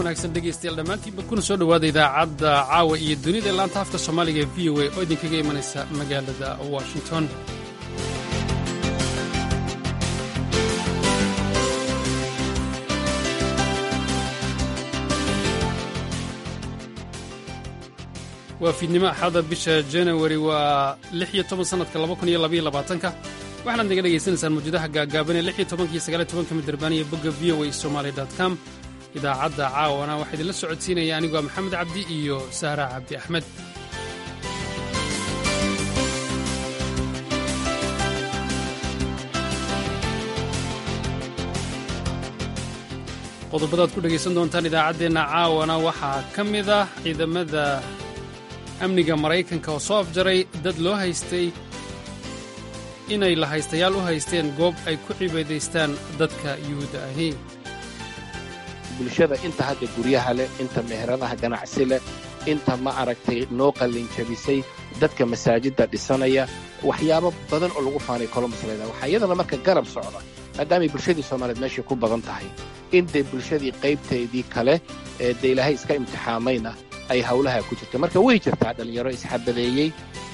wanaagsan dhegaystayaal dhammaantiinba kuna soo dhowaada idaacadda caawa iyo dunida ee laanta afka soomaaliga ee v o a oo idinkaga imanaysa magaalada washington. waa fiidnimo axada bisha janawari waa 16 sannadka 2022 waxaanaad naga dhegaysanaysaan mawjadaha gaagaaban ee 16 iyo 19 midrabaan iyo bogga v o a somali.com. idaacadda caawana waxaa idinla socodsiinaya anigoo maxamed cabdi iyo sahra cabdi axmed. qodobadaad ku dhegaysan doontaan idaacaddeenna caawana waxaa ka mid ah ciidamada amniga maraykanka oo soo afjaray dad loo haystay inay lahaystayaal u haysteen goob ay ku cibaadaystaan dadka yuhuudda ahi. bulshada inta hadda guryaha leh, inta meheradaha ganacsi leh, inta ma aragtay noo qallinjabisay, dadka masaajidda dhisanaya, waxyaabo badan oo lagu faanay Columbus leedahay. waxaa iyadana marka garab socda maadaamay bulshadii Soomaaliyeed meesha ku badan tahay in dee bulshadii qaybteedii kale ee dee Ilaahay iska imtixaamayna ay hawlaha ku jirta. marka way jirtaa dhalinyaro isxabadeeyey.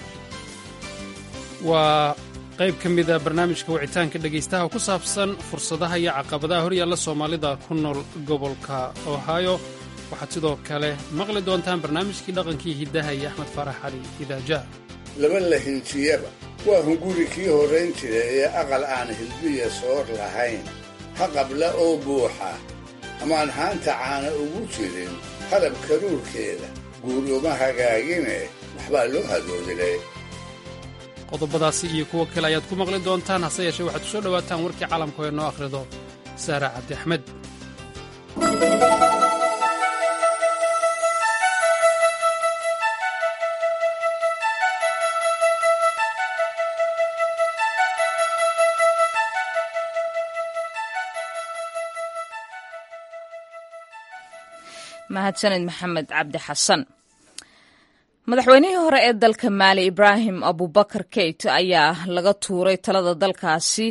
waa qayb ka mida barnaamijka wicitaanka dhegaystaha ku saabsan fursadaha iyo caqabadaha horyaalla soomaalida ku nool gobolka ohio. waxaad sidoo kale maqli doontaan barnaamijkii dhaqankii hiddaha iyo axmed faarax cali idaaja. laba la hinjiyaba waa hunguri kii horrayn jira ee aqal aan hilbiya soor lahayn ha qabla oo buuxa amaan haanta caana ugu jirin halab karuurkeeda guur uma hagaagine waxbaa loo hadoodilay. qodobadaasi iyo kuwo kale ayaad ku maqli doontaan, hase yeeshee waxaad ku soo dhowaataan warkii caalamka ee noo akhrido sahra cabdi axmed. mahadsanid maxamed cabdi xasan. madaxweynihii hore ee dalka maali ibraahim abubakar keyt ayaa laga tuuray talada dalkaasi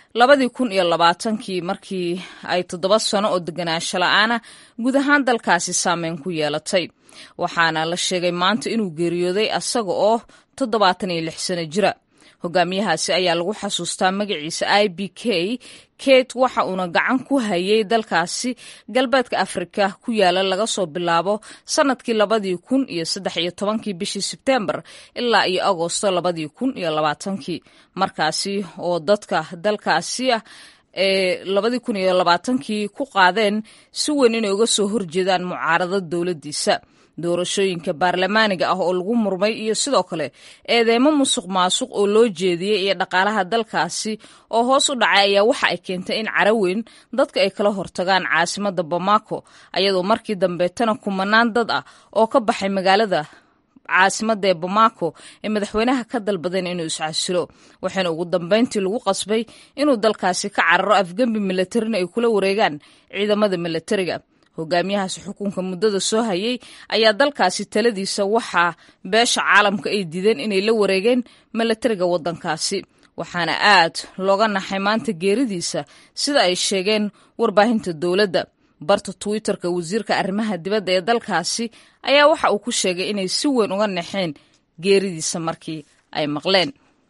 2020 markii ay 7 sano oo deganaansho la'aana guud ahaan dalkaasi saameyn ku yeelatay. waxaana la sheegay maanta inuu geeriyooday asaga oo 76 sano jira. hogaamiyahaasi ayaa lagu xasuustaa magaciisa IBK. kate waxa uuna gacan ku hayay dalkaasi galbeedka afrika ku yaala laga soo bilaabo sanadkii 2013 bishii Sebtembar ilaa iyo Agoosto 2020 markaasi oo dadka dalkaasi ah ee 2020 ku qaadeen si weyn inay uga soo horjeedaan mucaaradada dowladdiisa. doorashooyinka baarlamaaniga ah oo lagu murmay iyo sidoo kale eedeymo musuq oo loo jeediyey iyo dhaqaalaha dalkaasi oo hoos u dhacay ayaa waxa ay keentay in caraweyn dadka ay kala hortagaan caasimadda Bamako, ayadoo markii dambeetana kumanaan dad ah oo ka baxay magaalada caasimadda ee Bamako ee madaxweynaha ka dalbadeen inuu iscasilo. waxaana ugu dambeyntii lagu qasbay inuu dalkaasi ka cararo afgembi milatarina ay kula wareegaan ciidamada milatariga. hogaamiyahaasi xukunka muddada soo hayay ayaa dalkaasi taladiisa waxaa beesha caalamka ay diideen inay la wareegeen milatariga waddankaasi. waxaana aad looga naxay maanta geeridiisa sida ay sheegeen warbaahinta dowladda. barta Twitterka wasiirka arrimaha dibadda ee dalkaasi ayaa waxa uu ku sheegay inay si weyn uga naxeen geeridiisa markii ay maqleen.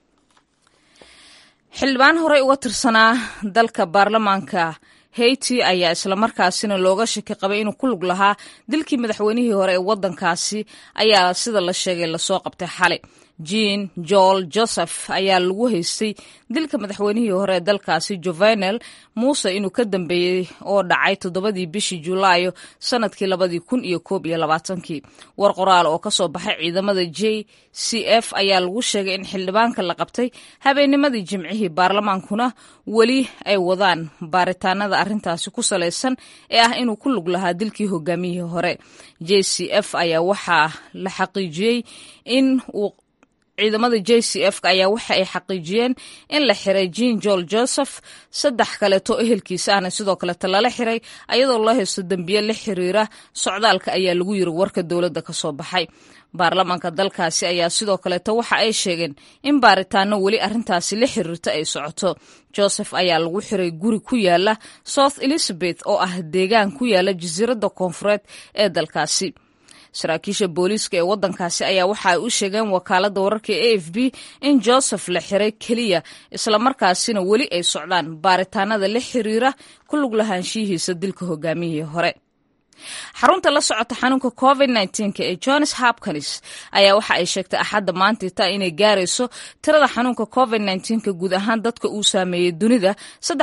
xildhibaan horey uga tirsanaa dalka baarlamaanka Haiti ayaa isla markaasina looga shaki qabay inuu ku lug lahaa dilkii madaxweynihii hore ee waddankaasi ayaa sida la sheegay lasoo qabtay xalay. Jean Joel Joseph ayaa lagu haystay dilka madaxweynihii hore ee dalkaasi Jovenel Moise inuu ka dambeeyey oo dhacay 7 bishii Julaayo sanadkii 2021. war qoraal oo ka soo baxay ciidamada JCF ayaa lagu sheegay in xildhibaanka la qabtay habeennimadii Jimcihii baarlamaankuna weli ay wadaan baaritaanada arrintaasi ku saleysan ee ah inuu ku lug lahaa dilkii hogaamiyihii hore. JCF ayaa waxaa la xaqiijiyey in uu ciidamada JCF ayaa waxa ay xaqiijiyeen in la xiray Jean Joel Joseph, 3 kaleeto ehelkiisa ahna sidoo kale lala xiray ayadoo loo haysto dambiye la xiriira socdaalka ayaa lagu yiri warka dowladda ka soo baxay. baarlamaanka dalkaasi ayaa sidoo kaleeto waxa ay sheegeen in baaritaano weli arrintaasi la xiriirta ay socoto. Joseph ayaa lagu xiray guri ku yaala South Elizabeth oo ah deegaan ku yaala jasiiradda koonfureed ee dalkaasi. saraakiisha booliiska ee waddankaasi ayaa waxa ay u sheegeen wakaaladda wararka ee AFP in Joseph la xiray keliya isla markaasina weli ay socdaan baaritaanada la xiriira ku lug lahaanshihiisa dilka hogaamiyihii hore. xarunta la socota xanuunka COVID-19 ee Johns Hopkins ayaa waxa ay sheegtay axadda maanta inay gaarayso tirada xanuunka COVID-19 guud ahaan dadka uu saameeyay dunida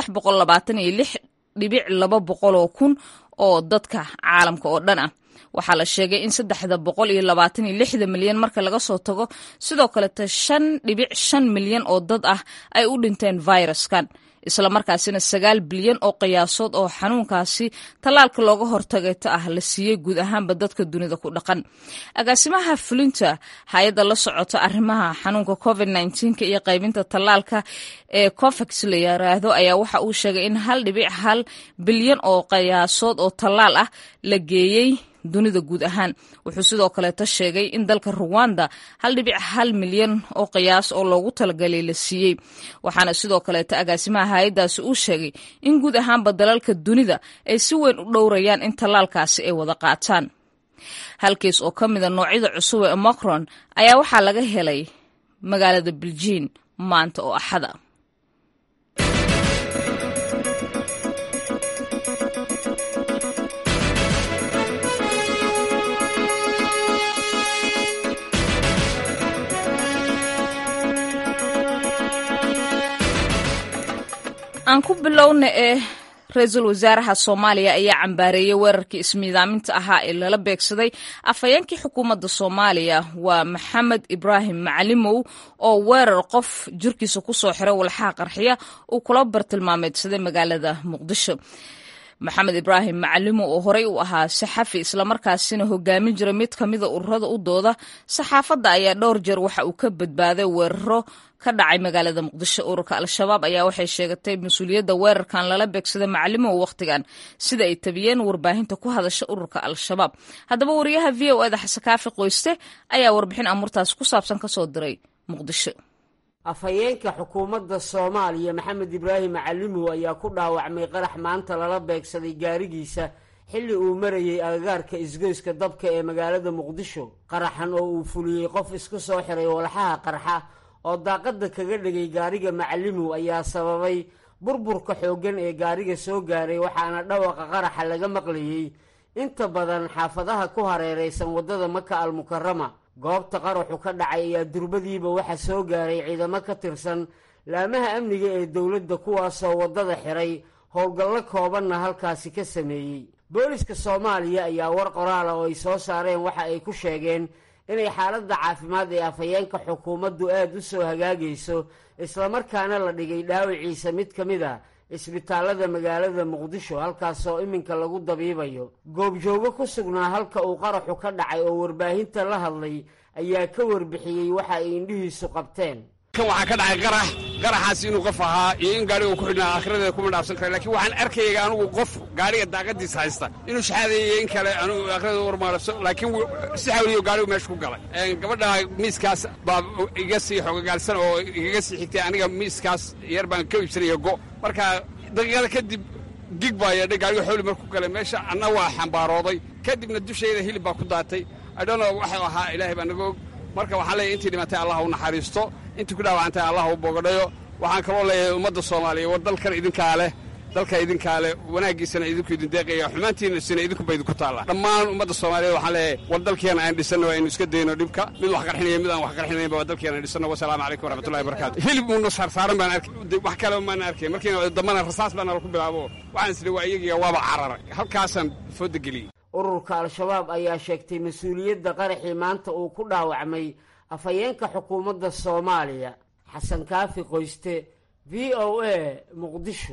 326,200,000 oo dadka caalamka oo dhan ah. waxaa la sheegay in 326 milyan marka laga soo tago sidoo kale 5.5 milyan oo dad ah ay u dhinteen viruskan, isla markaasina 9 bilyan oo qiyaasood oo xanuunkaasi tallaalka looga hortagayta ah la siiyey guud ahaanba dadka dunida ku dhaqan. agaasimaha fulinta hay-adda la socota arrimaha xanuunka COVID-19 iyo qaybinta tallaalka ee COVAX la yiraahdo ayaa waxa uu sheegay in 1.1 bilyan oo qiyaasood oo tallaal ah la geeyey dunida guud ahaan. wuxuu sidoo kaleeto sheegay in dalka Rwanda 1.1 milyan oo qiyaas oo loogu talagalay la siiyey. waxaana sidoo kaleeto agaasimaha hay'adaasi uu sheegay in guud ahaanba dalalka dunida ay si weyn u dhowrayaan in tallaalkaasi ay wada qaataan. halkiis oo ka mid ah noocyada cusub ee Omicron ayaa waxaa laga helay magaalada Beijing maanta oo Axada. aan ku bilowna ra-iisul wasaaraha Soomaaliya ayaa cambaareeyay weerarkii ismiidaaminta ahaa ee lala beegsaday afhayeenkii xukuumadda Soomaaliya waa Maxamed Ibraahim Macalimow oo weerar qof jirkiisa ku soo xiray walxaha qarxiya uu kula bartilmaameedsaday magaalada Muqdisho. Maxamed Ibraahim Macalimow oo horey u ahaa saxafi isla markaasina hogaamin jiray mid kamid ah ururada u dooda saxaafadda ayaa dhowr jeer waxa uu ka badbaaday weeraro ka dhacay magaalada Muqdisho. ururka Al-Shabaab ayaa waxay sheegatay mas'uuliyadda weerarkan lala beegsaday Macalimow waqtigan sida ay tabiyeen warbaahinta ku hadasha ururka Al-Shabaab. haddaba wariyaha VOA Xasan Kaafi Qoyste ayaa warbixin amurtaas ku saabsan ka soo diray Muqdisho. afhayeenka xukuumadda Soomaaliya Maxamed Ibraahim Macalimow ayaa ku dhaawacmay qarax maanta lala beegsaday gaarigiisa xilli uu marayay agagaarka isgoyska dabka ee magaalada Muqdisho. qaraxan oo uu fuliyey qof isku soo xiray walxaha qarxa oo daaqada kaga dhigay gaariga Macalimow ayaa sababay burburka xooggan ee gaariga soo gaaray, waxaana dhawaqa qaraxa laga maqlayay inta badan xaafadaha ku hareeraysan wadada Maka al-Mukarrama. goobta qaraxu ka dhacay ayaa durbadiiba waxa soo gaaray ciidamo ka tirsan laamaha amniga ee dowladda kuwaasoo wadada xiray, howlgallo koobanna halkaasi ka sameeyey. booliska Soomaaliya ayaa war qoraal oo ay soo saareen waxa ay ku sheegeen inay xaaladda caafimaad ee afhayeenka xukuumaddu aad u soo hagaagayso, islamarkaana la dhigay dhaawiciisa mid ka mid ah isbitaalada magaalada Muqdisho halkaasoo iminka lagu dabiibayo. goobjoogo ku sugnaa halka uu qaraxu ka dhacay oo warbaahinta la hadlay ayaa ka warbixiyey waxa ay indhihiisu qabteen. kan waxaa ka dhacay qaraxaas inuu qof ahaa iyo in gaariga ku xidhnaa aakhiradeeda kuma dhaafsan kara, laakiin waxaan arkayay anigu qof gaariga daaqadiisa haysta inuu shaxaadayay in kale anigu aakhiradeeda warmaarabso, laakiin si xawliyo gaarigu meesha ku galay. gabadha miiskaas baa iga sii xogogaalsan oo igaga sii xigtay, aniga miiskaas yar baan ka iibsanaya marka daqiiqada kadib gig baa yeedhay, gaariga xawli markuu galay meesha anna waa xambaarooday, kadibna dushayda hilib baa ku daatay. adhono waxuu ahaa ilaahay baa naga og. marka waxaan leeyahay intii dhimatay allah u naxariisto, intii ku dhaawacantay allah u bogadhayo. waxaan kaloo leeyahay ummadda Soomaaliya war dalkan idinkaa leh, dalka idinkaa leh, wanaaggiisana idinku idin deeqaya, xumaantiinasina idinkuba idinku taalla. dhammaan ummadda Soomaaliyeed waxaan leeyahay war dalkeena aan dhisanno, aynu iska dayno dhibka, mid wax qarxinaya mid aan wax qarxinaynba waa dalkeena aan dhisanno. wasalaamu calaykum waraxmatullahi wabarakaatu. hilib uuna saarsaaran baan arkay, wax kale maan arkay. markiina dambana rasaas baa nala ku bilaabo, waxaan isdhi waa iyagiya waaba cararay, halkaasaan fooda geliyey. ururka Al-Shabaab ayaa sheegtay mas'uuliyadda qaraxii maanta uu ku dhaawacmay afhayeenka xukuumadda Soomaaliya. Xasan Kaafi Qoyste, VOA Muqdisho.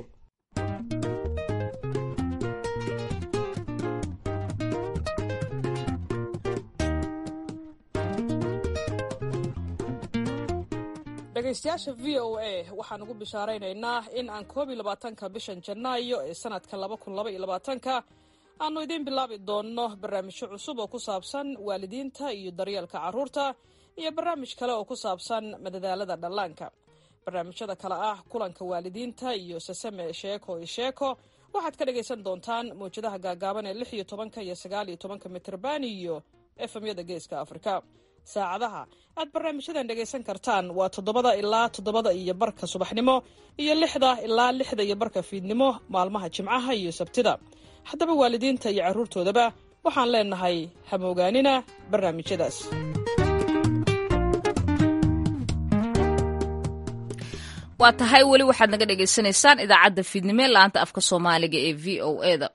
dhegaystayaasha v o a waxaan ugu bishaaraynaynaa in aan 21ka bishan janaayo ee sanadka 2022 aanu idiin bilaabi doonno barnaamijyo cusub oo ku saabsan waalidiinta iyo daryeelka carruurta iyo barnaamij kale oo ku saabsan madadaalada dhallaanka. barnaamijyada kale ah kulanka waalidiinta iyo sasame sheeko iyo sheeko waxaad ka dhagaysan doontaan mawjadaha gaagaaban ee 16 iyo 19 mitirban iyo efemyada geeska Afrika. saacadaha aad barnaamijyadan dhagaysan kartaan waa 7 ilaa 7 iyo barka subaxnimo iyo 6 ilaa 6 iyo barka fiidnimo maalmaha Jimcaha iyo Sabtida. haddaba waalidiinta iyo carruurtoodaba waxaan leenahay hamoogaanina barnaamijyadaas. waa tahay weli waxaad naga dhagaysanaysaan idaacadda fiidnimo laanta afka Soomaaliga ee VOA-da.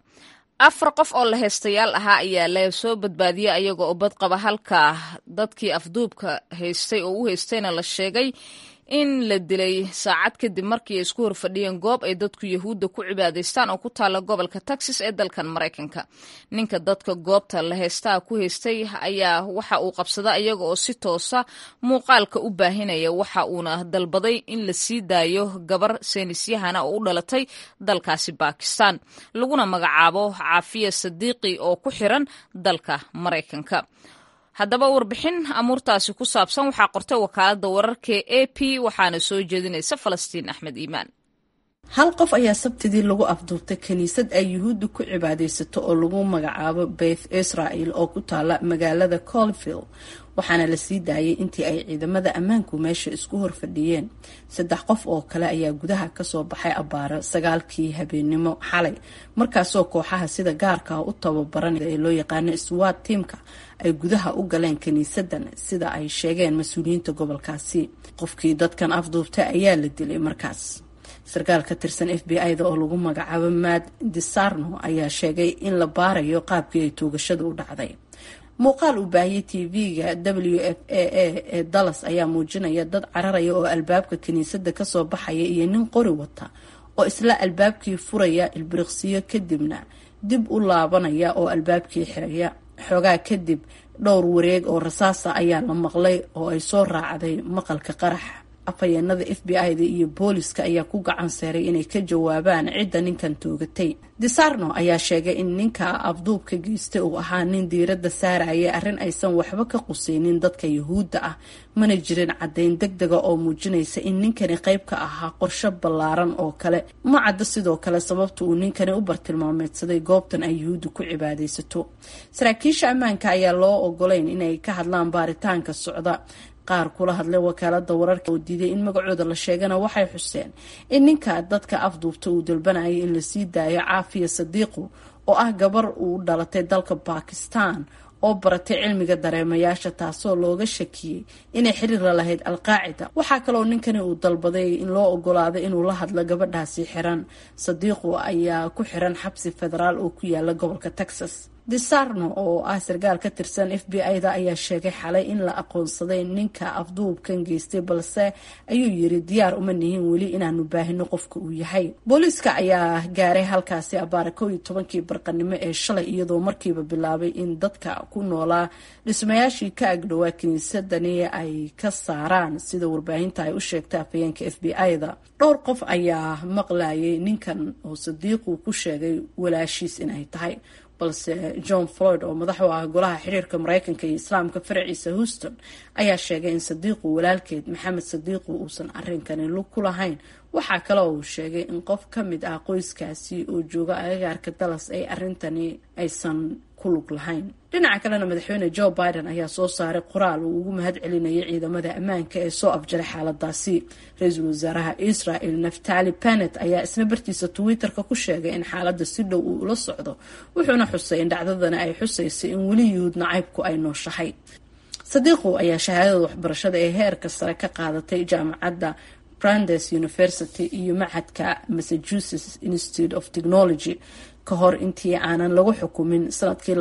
4 qof oo la heystayaal ahaa ayaa la soo badbaadiyay ayaga oo bad qaba halka dadkii afduubka haystay oo u haystayna la sheegay in la dilay saacad kadib markii ay isku horfadhiyeen goob ay dadku Yahuudda ku cibaadaystaan oo ku taala gobolka Texas ee dalkan Mareykanka. ninka dadka goobta la heystaa ku haystay ayaa waxa uu qabsaday ayaga oo si toosa muuqaalka u baahinaya waxa uuna dalbaday in la sii daayo gabar saynisyahana oo u dhalatay dalkaasi Pakistan laguna magacaabo Caafiya Sadiiqi oo ku xiran dalka Mareykanka. haddaba warbixin amuurtaasi ku saabsan waxaa qortay wakaaladda wararka AP waxaana soo jeedinaysa Falastiin Axmed Iimaan. hal qof ayaa sabtidii lagu afduubtay kaniisad ay Yuhuuddu ku cibaadaysato oo lagu magacaabo Beth Israel oo ku taala magaalada Colville waxaana la sii daayay intii ay ciidamada ammaanku meesha isku horfadhiyeen. 3 qof oo kale ayaa gudaha ka soo baxay abaaro 9kii habeenimo xalay markaasoo kooxaha sida gaarka u tababaran ee loo yaqaan SWAT teamka ay gudaha u galeen kaniisadan sida ay sheegeen mas'uuliyiinta gobolkaasi. qofkii dadkan afduubtay ayaa la dilay markaas. sarkaal ka tirsan FBI-da oo lagu magacaabo Matt DeSarno ayaa sheegay in la baarayo qaabkii ay toogashada u dhacday. muuqaal u baahiyay TV-ga WFAA ee Dallas ayaa muujinaya dad cararaya oo albaabka kaniisadda ka soo baxaya iyo nin qori wata oo isla albaabkii furaya ilbiriqsiyo kadibna dib u laabanaya oo albaabkii xiraya. xoogaa kadib dhowr wareeg oo rasaasa ayaa la maqlay oo ay soo raacday maqalka qaraxa. afhayeenada FBI-da iyo booliska ayaa ku gacan seeray inay ka jawaabaan cidda ninkan toogatay. DeSarno ayaa sheegay in ninka afduubka geystay uu ahaa nin diiradda saaraya arrin aysan waxba ka qusaynin dadka Yahuudda ah, mana jirin caddayn degdega oo muujinaysa in ninkani qayb ka ahaa qorshe ballaaran oo kale. ma cadda sidoo kale sababta uu ninkani u bartilmaameedsaday goobtan ay Yahuuddu ku cibaadaysato. saraakiisha ammaanka ayaa loo ogolayn inay ka hadlaan baaritaanka socda. qaar kula hadlay wakaaladda wararka oo diiday in magacooda la sheegana waxay xuseen in ninka dadka afduubta uu dalbanayay in la sii daayo Caafiya Sadiiqo oo ah gabar uu dhalatay dalka Pakistan oo baratay cilmiga dareemayaasha taasoo looga shakiyay inay xiriir la lahayd Al-Qaacida. waxaa kaloo ninkani uu dalbaday in loo ogolaado inuu la hadlo gabadhaasi xiran. Sadiiqo ayaa ku xiran xabsi federaal oo ku yaala gobolka Texas. DeSarno oo ah sarkaal ka tirsan FBI-da ayaa sheegay xalay in la aqoonsaday ninka afduubkan geystay balse ayuu yiri diyaar uma nihin weli inaanu baahino qofka uu yahay. booliiska ayaa gaaray halkaasi abaara 11kii barqanimo ee shalay iyadoo markiiba bilaabay in dadka ku noolaa dhismayaashii ka agdhowaa kiniisadani ay ka saaraan sida warbaahinta ay u sheegtay afhayeenka FBI-da. dhowr qof ayaa maqlayay ninkan oo Sadiiqu ku sheegay walaashiis inay tahay balse John Floyd oo madax u ah golaha xiriirka Mareykanka iyo Islaamka faraciisa Houston ayaa sheegay in Sadiiqu walaalkeed Maxamed Sadiiqu uusan arrinkani lug ku lahayn. waxaa kale oo uu sheegay in qof ka mid ah qoyskaasi oo jooga agagaarka Dallas ay arrintani aysan ku lug lahayn. dhinaca kalena madaxweyne Joe Biden ayaa soo saaray qoraal uu ugu mahad celinayay ciidamada ammaanka ee soo afjaray xaaladaasi. ra-iisul wasaaraha Israel Naftali Bennett ayaa isna bartiisa Twitter-ka ku sheegay in xaaladda si dhow uu ula socdo wuxuuna xusay in dhacdadana ay xusaysay in weli Yuhuud nacaybku ay nooshahay. Sadiiqo ayaa shahaadada waxbarashada ee heerka sare ka qaadatay jaamacadda Brandeis University iyo macadka Massachusetts Institute of Technology ka hor intii aanan lagu xukumin sanadkii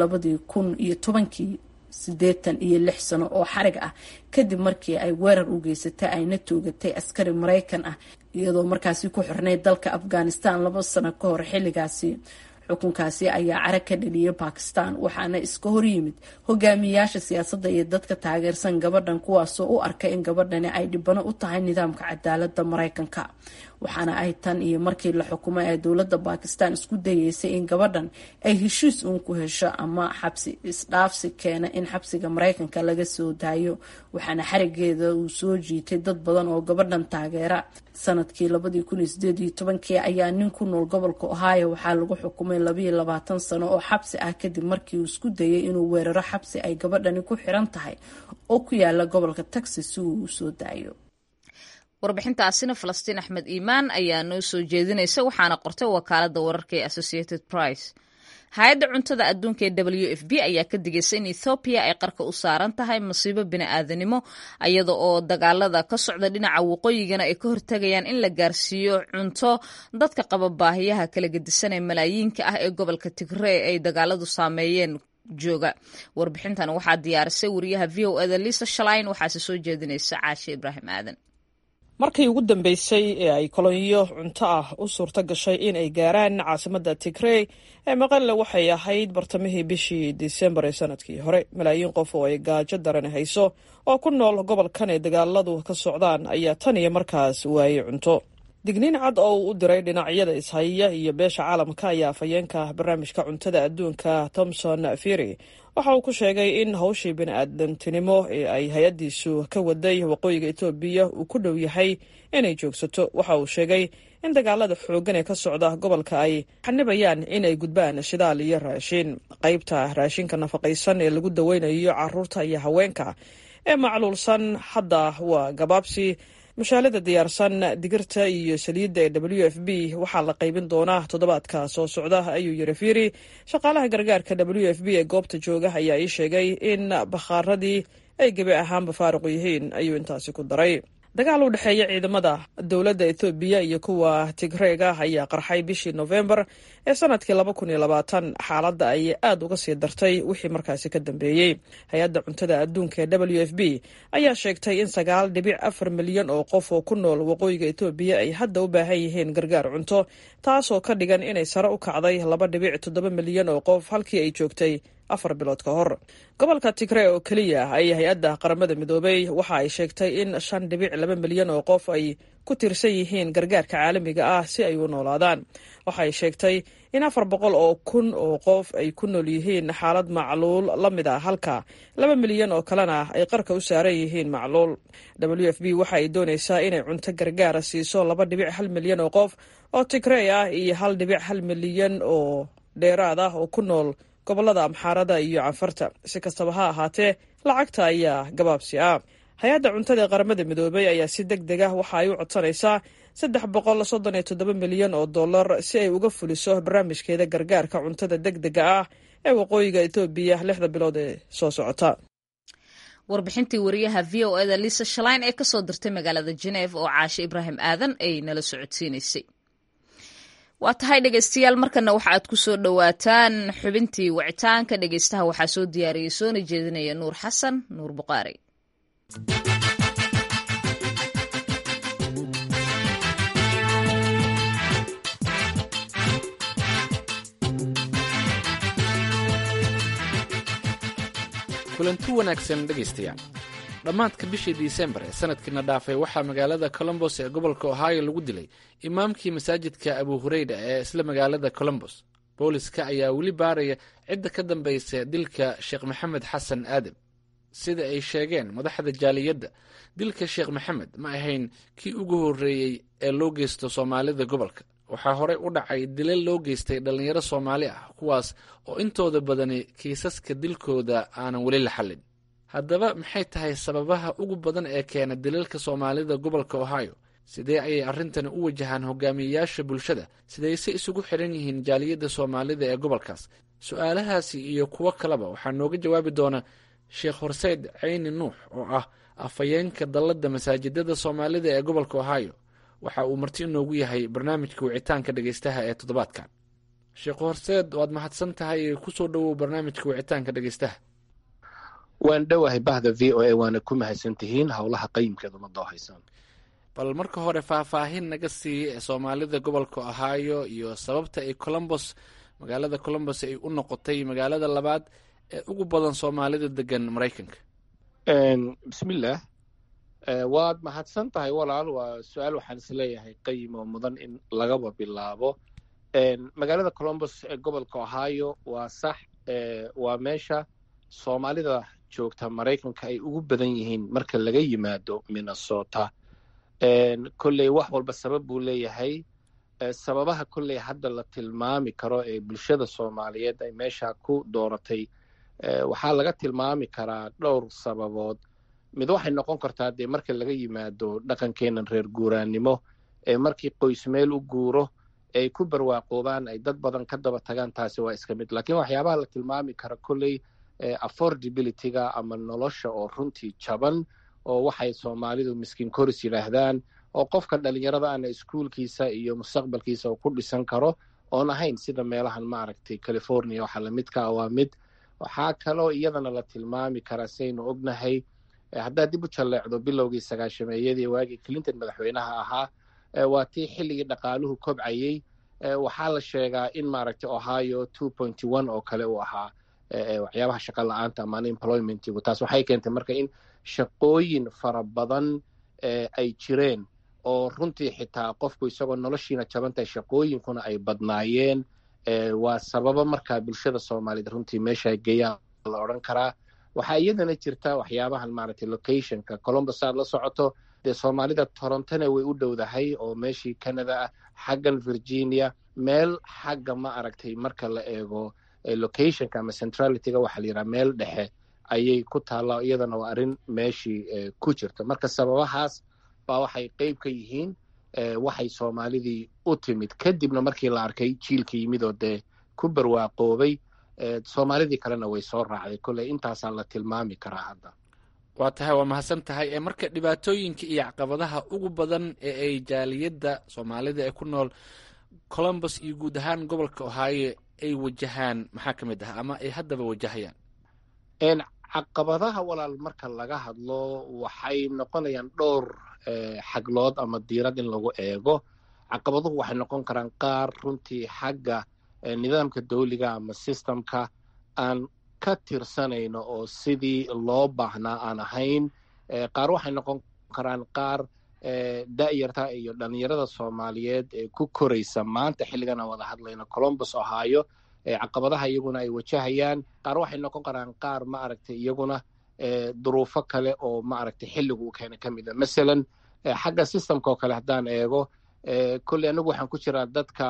2010 86 sano oo xarig ah kadib markii ay weerar u geysatay ayna toogatay askari Mareykan ah iyadoo markaasi ku xirnay dalka Afghanistan 2 sano ka hor xilligaasi. xukunkaasi ayaa carag ka dhaliyay bakistan waxaana iska horyimid hogaamiyayaasha siyaasadda iyo dadka taageersan gabadhan kuwaasoo u arka in gabadhani ay dhibano u tahay nidaamka cadaalada mareykanka waxaana ay tan iyo markii la xukumay ee dowladda bakistan isku dayeysay in gabadhan ay heshiis uun ku hesho ama xabsi isdhaafsi keena in xabsiga mareykanka laga soo daayo waxaana xarigeeda uu soo jiitay dad badan oo gabadhan taageera sanadkii 2018 ayaa nin ku nool gobolka Ohio waxaa lagu xukumay 22 sano oo xabsi ah kadib markii uu isku dayay inuu weeraro xabsi ay gabadhani ku xiran tahay oo ku yaala gobolka Texas si uu soo daayo. warbixintaasina Falastiin Axmed Iimaan ayaa noo soo jeedinaysa waxaana qortay wakaaladda wararka ee Associated Press. hay-adda cuntada adduunka ee WFP ayaa ka digaysa in Ethiopia ay qarka u saaran tahay masiibo bini'aadanimo iyada oo dagaalada ka socda dhinaca waqooyigana ay ka hortagayaan in la gaarsiiyo cunto dadka qaba baahiyaha kala gedisan ee malaayiinka ah ee gobolka Tigray ay dagaaladu saameeyeen jooga. warbixintan waxaa diyaarisay wariyaha VOA Lisa Schlein waxaase soo jeedinaysa Caashe Ibraahim Aadan. markii ugu dambeysay ee ay kolonyo cunto ah u suurto gashay in ay gaaraan caasimadda Tigray ee Maqale waxay ahayd bartamihii bishii Diseembar ee sanadkii hore. malaayiin qof oo ay gaajo daran hayso oo ku nool gobolkan ee dagaaladu ka socdaan ayaa tan iyo markaas waayay cunto. digniin cad oo uu u diray dhinacyada ishaya iyo beesha caalamka ayaa afhayeenka barnaamijka cuntada adduunka Thomson Fury waxa uu ku sheegay in hawshii bini'aadantinimo ee ay hay-addiisu ka waday waqooyiga Itoobiya uu ku dhow yahay inay joogsato. waxa uu sheegay in dagaalada xooggan ee ka socda gobolka ay xanibayaan in ay gudbaan shidaal iyo raashin. qaybta raashinka nafaqaysan ee lagu daweynayo carruurta iyo haweenka ee macluulsan hadda waa gabaabsi. mushaalada diyaarsan digirta iyo saliidda ee WFP waxaa la qaybin doonaa toddobaadka soo socda ayuu yiri Fury. shaqaalaha gargaarka WFP ee goobta jooga ayaa ii sheegay in bakhaaradii ay gebi ahaanba faaruq yihiin ayuu intaasi ku daray. dagaal u dhexeeya ciidamada dowladda Itoobiya iyo kuwa Tigreega ayaa qarxay bishii November ee sanadkii 2020. xaaladda ay aad uga sii dartay wixii markaasi ka dambeeyay. hay-adda cuntada adduunka ee WFP ayaa sheegtay in 9.4 milyan oo qof oo ku nool waqooyiga Itoobiya ay hadda u baahan yihiin gargaar cunto, taasoo ka dhigan inay sare u kacday 2.7 milyan oo qof halkii ay joogtay 4 bilood ka hor. gobolka Tigray oo kaliya ay hay-adda qaramada midoobay waxa ay sheegtay in 5.2 milyan oo qof ay ku tirsan yihiin gargaarka caalamiga ah si ay u noolaadaan. waxa ay sheegtay in 400,000 oo qof ay ku nool yihiin xaalad macluul la mid ah halka 2 milyan oo kalena ay qarka u saaran yihiin macluul. WFP waxa ay doonaysaa inay cunto gargaara siiso 2.1 milyan oo qof oo Tigray ah iyo 1.1 milyan oo dheeraad ah oo ku nool gobolada Amxaarada iyo Canfarta. si kastaba ha ahaatee lacagta ayaa gabaabsi ah. hay-adda cuntada ee qaramada midoobay ayaa si degdeg ah waxa ay u codsanaysaa $337 milyan oo dollar si ay uga fuliso barnaamijkeeda gargaarka cuntada degdega ah ee waqooyiga Itoobiya 6 bilood ee soo socota. warbixintii wariyaha VOA Lisa Schlein ee ka soo dirtay magaalada Geneva oo Caashe Ibraahim Aadan ay nala socodsiinaysay. waa tahay dhegaystayaal markana waxa aad ku soo dhawaataan xubintii wicitaanka dhegaystaha waxaa soo diyaariyay soona jeedinaya Nuur Xasan Nuur Buqaari. kulanti wanaagsan dhegaystayaal. dhammaadka bishii Diseembar ee sanadkiina dhaafay waxaa magaalada Columbus ee gobolka Ohio lagu dilay imaamkii masaajidka Abu Hurayra ee isla magaalada Columbus. booliska ayaa weli baaraya cidda ka dambaysa dilka Sheekh Maxamed Xasan Aadam. sida ay sheegeen madaxda jaaliyadda, dilka Sheekh Maxamed ma ahayn kii ugu horreeyey ee loo geysto Soomaalida gobolka. waxaa horey u dhacay dilal loo geystay dhallinyaro Soomaali ah kuwaas oo intooda badani kiisaska dilkooda aanan weli la xallin. haddaba maxay tahay sababaha ugu badan ee keena dilalka Soomaalida gobolka Ohio? sidee ayay arrintani u wajahaan hogaamiyeyaasha bulshada? sidayse isugu xiran yihiin jaaliyadda Soomaalida ee gobolkaas? su-aalahaasi iyo kuwo kaleba waxaa nooga jawaabi doona Sheekh Horseyd Cayni Nuux oo ah afhayeenka dalladda masaajidada Soomaalida ee gobolka Ohio. waxa uu marti inoogu yahay barnaamijka wicitaanka dhegaystaha ee toddobaadkan. Sheekh Horseyd, waad mahadsan tahay. ku soo dhowow barnaamijka wicitaanka dhegaystaha. waan dhowahay bahda VOA waana ku mahadsantihiin howlaha qayimkeeda ummadda oo haysaan. bal marka hore faahfaahin naga sii Soomaalida gobolka Ohio iyo sababta ay Columbus magaalada columbus ay u noqotay magaalada labaad ee ugu badan soomaalida degan maraykanka? bismillaah, waad mahadsan tahay walaal. waa su-aal waxaan isleeyahay qayim oo mudan in lagaba bilaabo. magaalada columbus ee gobolka ohio waa sax, waa meesha soomaalida joogta maraykanka ay ugu badan yihiin marka laga yimaado minnesota. kolley wax walba sabab buu leeyahay. sababaha kolley hadda la tilmaami karo ee bulshada soomaaliyeed ay meesha ku dooratay waxaa laga tilmaami karaa dhowr sababood. mid waxay noqon kartaa dee marka laga yimaado dhaqankeenan reer guuraannimo ee markii qoys meel u guuro ay ku barwaaqoobaan ay dad badan ka daba tagaan, taasi waa iska mid. laakiin waxyaabaha la tilmaami kara kolley affordability-ga ama nolosha oo runtii jaban, oo waxay soomaalidu miskiin koris yidhaahdaan, oo qofka dhalinyarada ana iskuulkiisa iyo mustaqbalkiisa uu ku dhisan karo oon ahayn sida meelahan maaragtay california waxa lamidka ah. waa mid. waxaa kaloo iyadana la tilmaami karaa saynu ognahay, haddaad dib u jalleecdo bilowgii sagaashameeyadii waagii clinton madaxweynaha ahaa, waa tii xilligii dhaqaaluhu kobcayey. waxaa la sheegaa in maaragtay ohio 2.1 oo kale uu ahaa waxyaabaha shaqa la-aanta ama unemploymentigu. taas waxay keentay marka in shaqooyin fara badan ay jireen, oo runtii xitaa qofku isagoo noloshiina jabantahay shaqooyinkuna ay badnaayeen. waa sababa markaa bulshada soomaaliyed runtii meesha geeyaa la odhan karaa. waxaa iyadana jirta waxyaabahan maaragtay locationka. columbus aad la socoto dee soomaalida torontona way u dhowdahay oo meeshii canada ah, xaggan virginia, meel xagga ma aragtay marka la eego locationka ama centralityga waxaa la yidhaha meel dhexe ayay ku taallaa. iyadana waa arrin meeshii ku jirta. marka sababahaas baa waxay qeyb ka yihiin waxay soomaalidii u timid. kadibna markii la arkay jiilka yimid oo dee ku barwaaqoobay, soomaalidii kalena way soo raacday. kolley intaasaa la tilmaami karaa hadda. waa tahay, waa mahadsan tahay. marka dhibaatooyinka iyo caqabadaha ugu badan ee ay jaaliyadda soomaalida ee ku nool columbus iyo guud ahaan gobolka ohio ay wajahaan maxaa ka mid ah ama ay haddaba wajahayaan? caqabadaha walaal marka laga hadlo waxay noqonayaan dhowr xaglood ama diirad in lagu eego. caqabaduhu waxay noqon karaan qaar runtii xagga nidaamka dawliga ama systemka aan ka tirsanayno oo sidii loo baahnaa aan ahayn. qaar waxay noqon karaan qaar da'yarta iyo dhalinyarada soomaaliyeed ee ku koraysa maanta xilligan aan wada hadlayno columbus ohio, caqabadaha iyaguna ay wajahayaan. qaar waxay noqon karaan qaar ma aragtay iyaguna duruufo kale oo ma aragtay xilligu uu keena ka mid a. masalan xagga systemka oo kale haddaan eego, kolley anagu waxaan ku jiraa dadka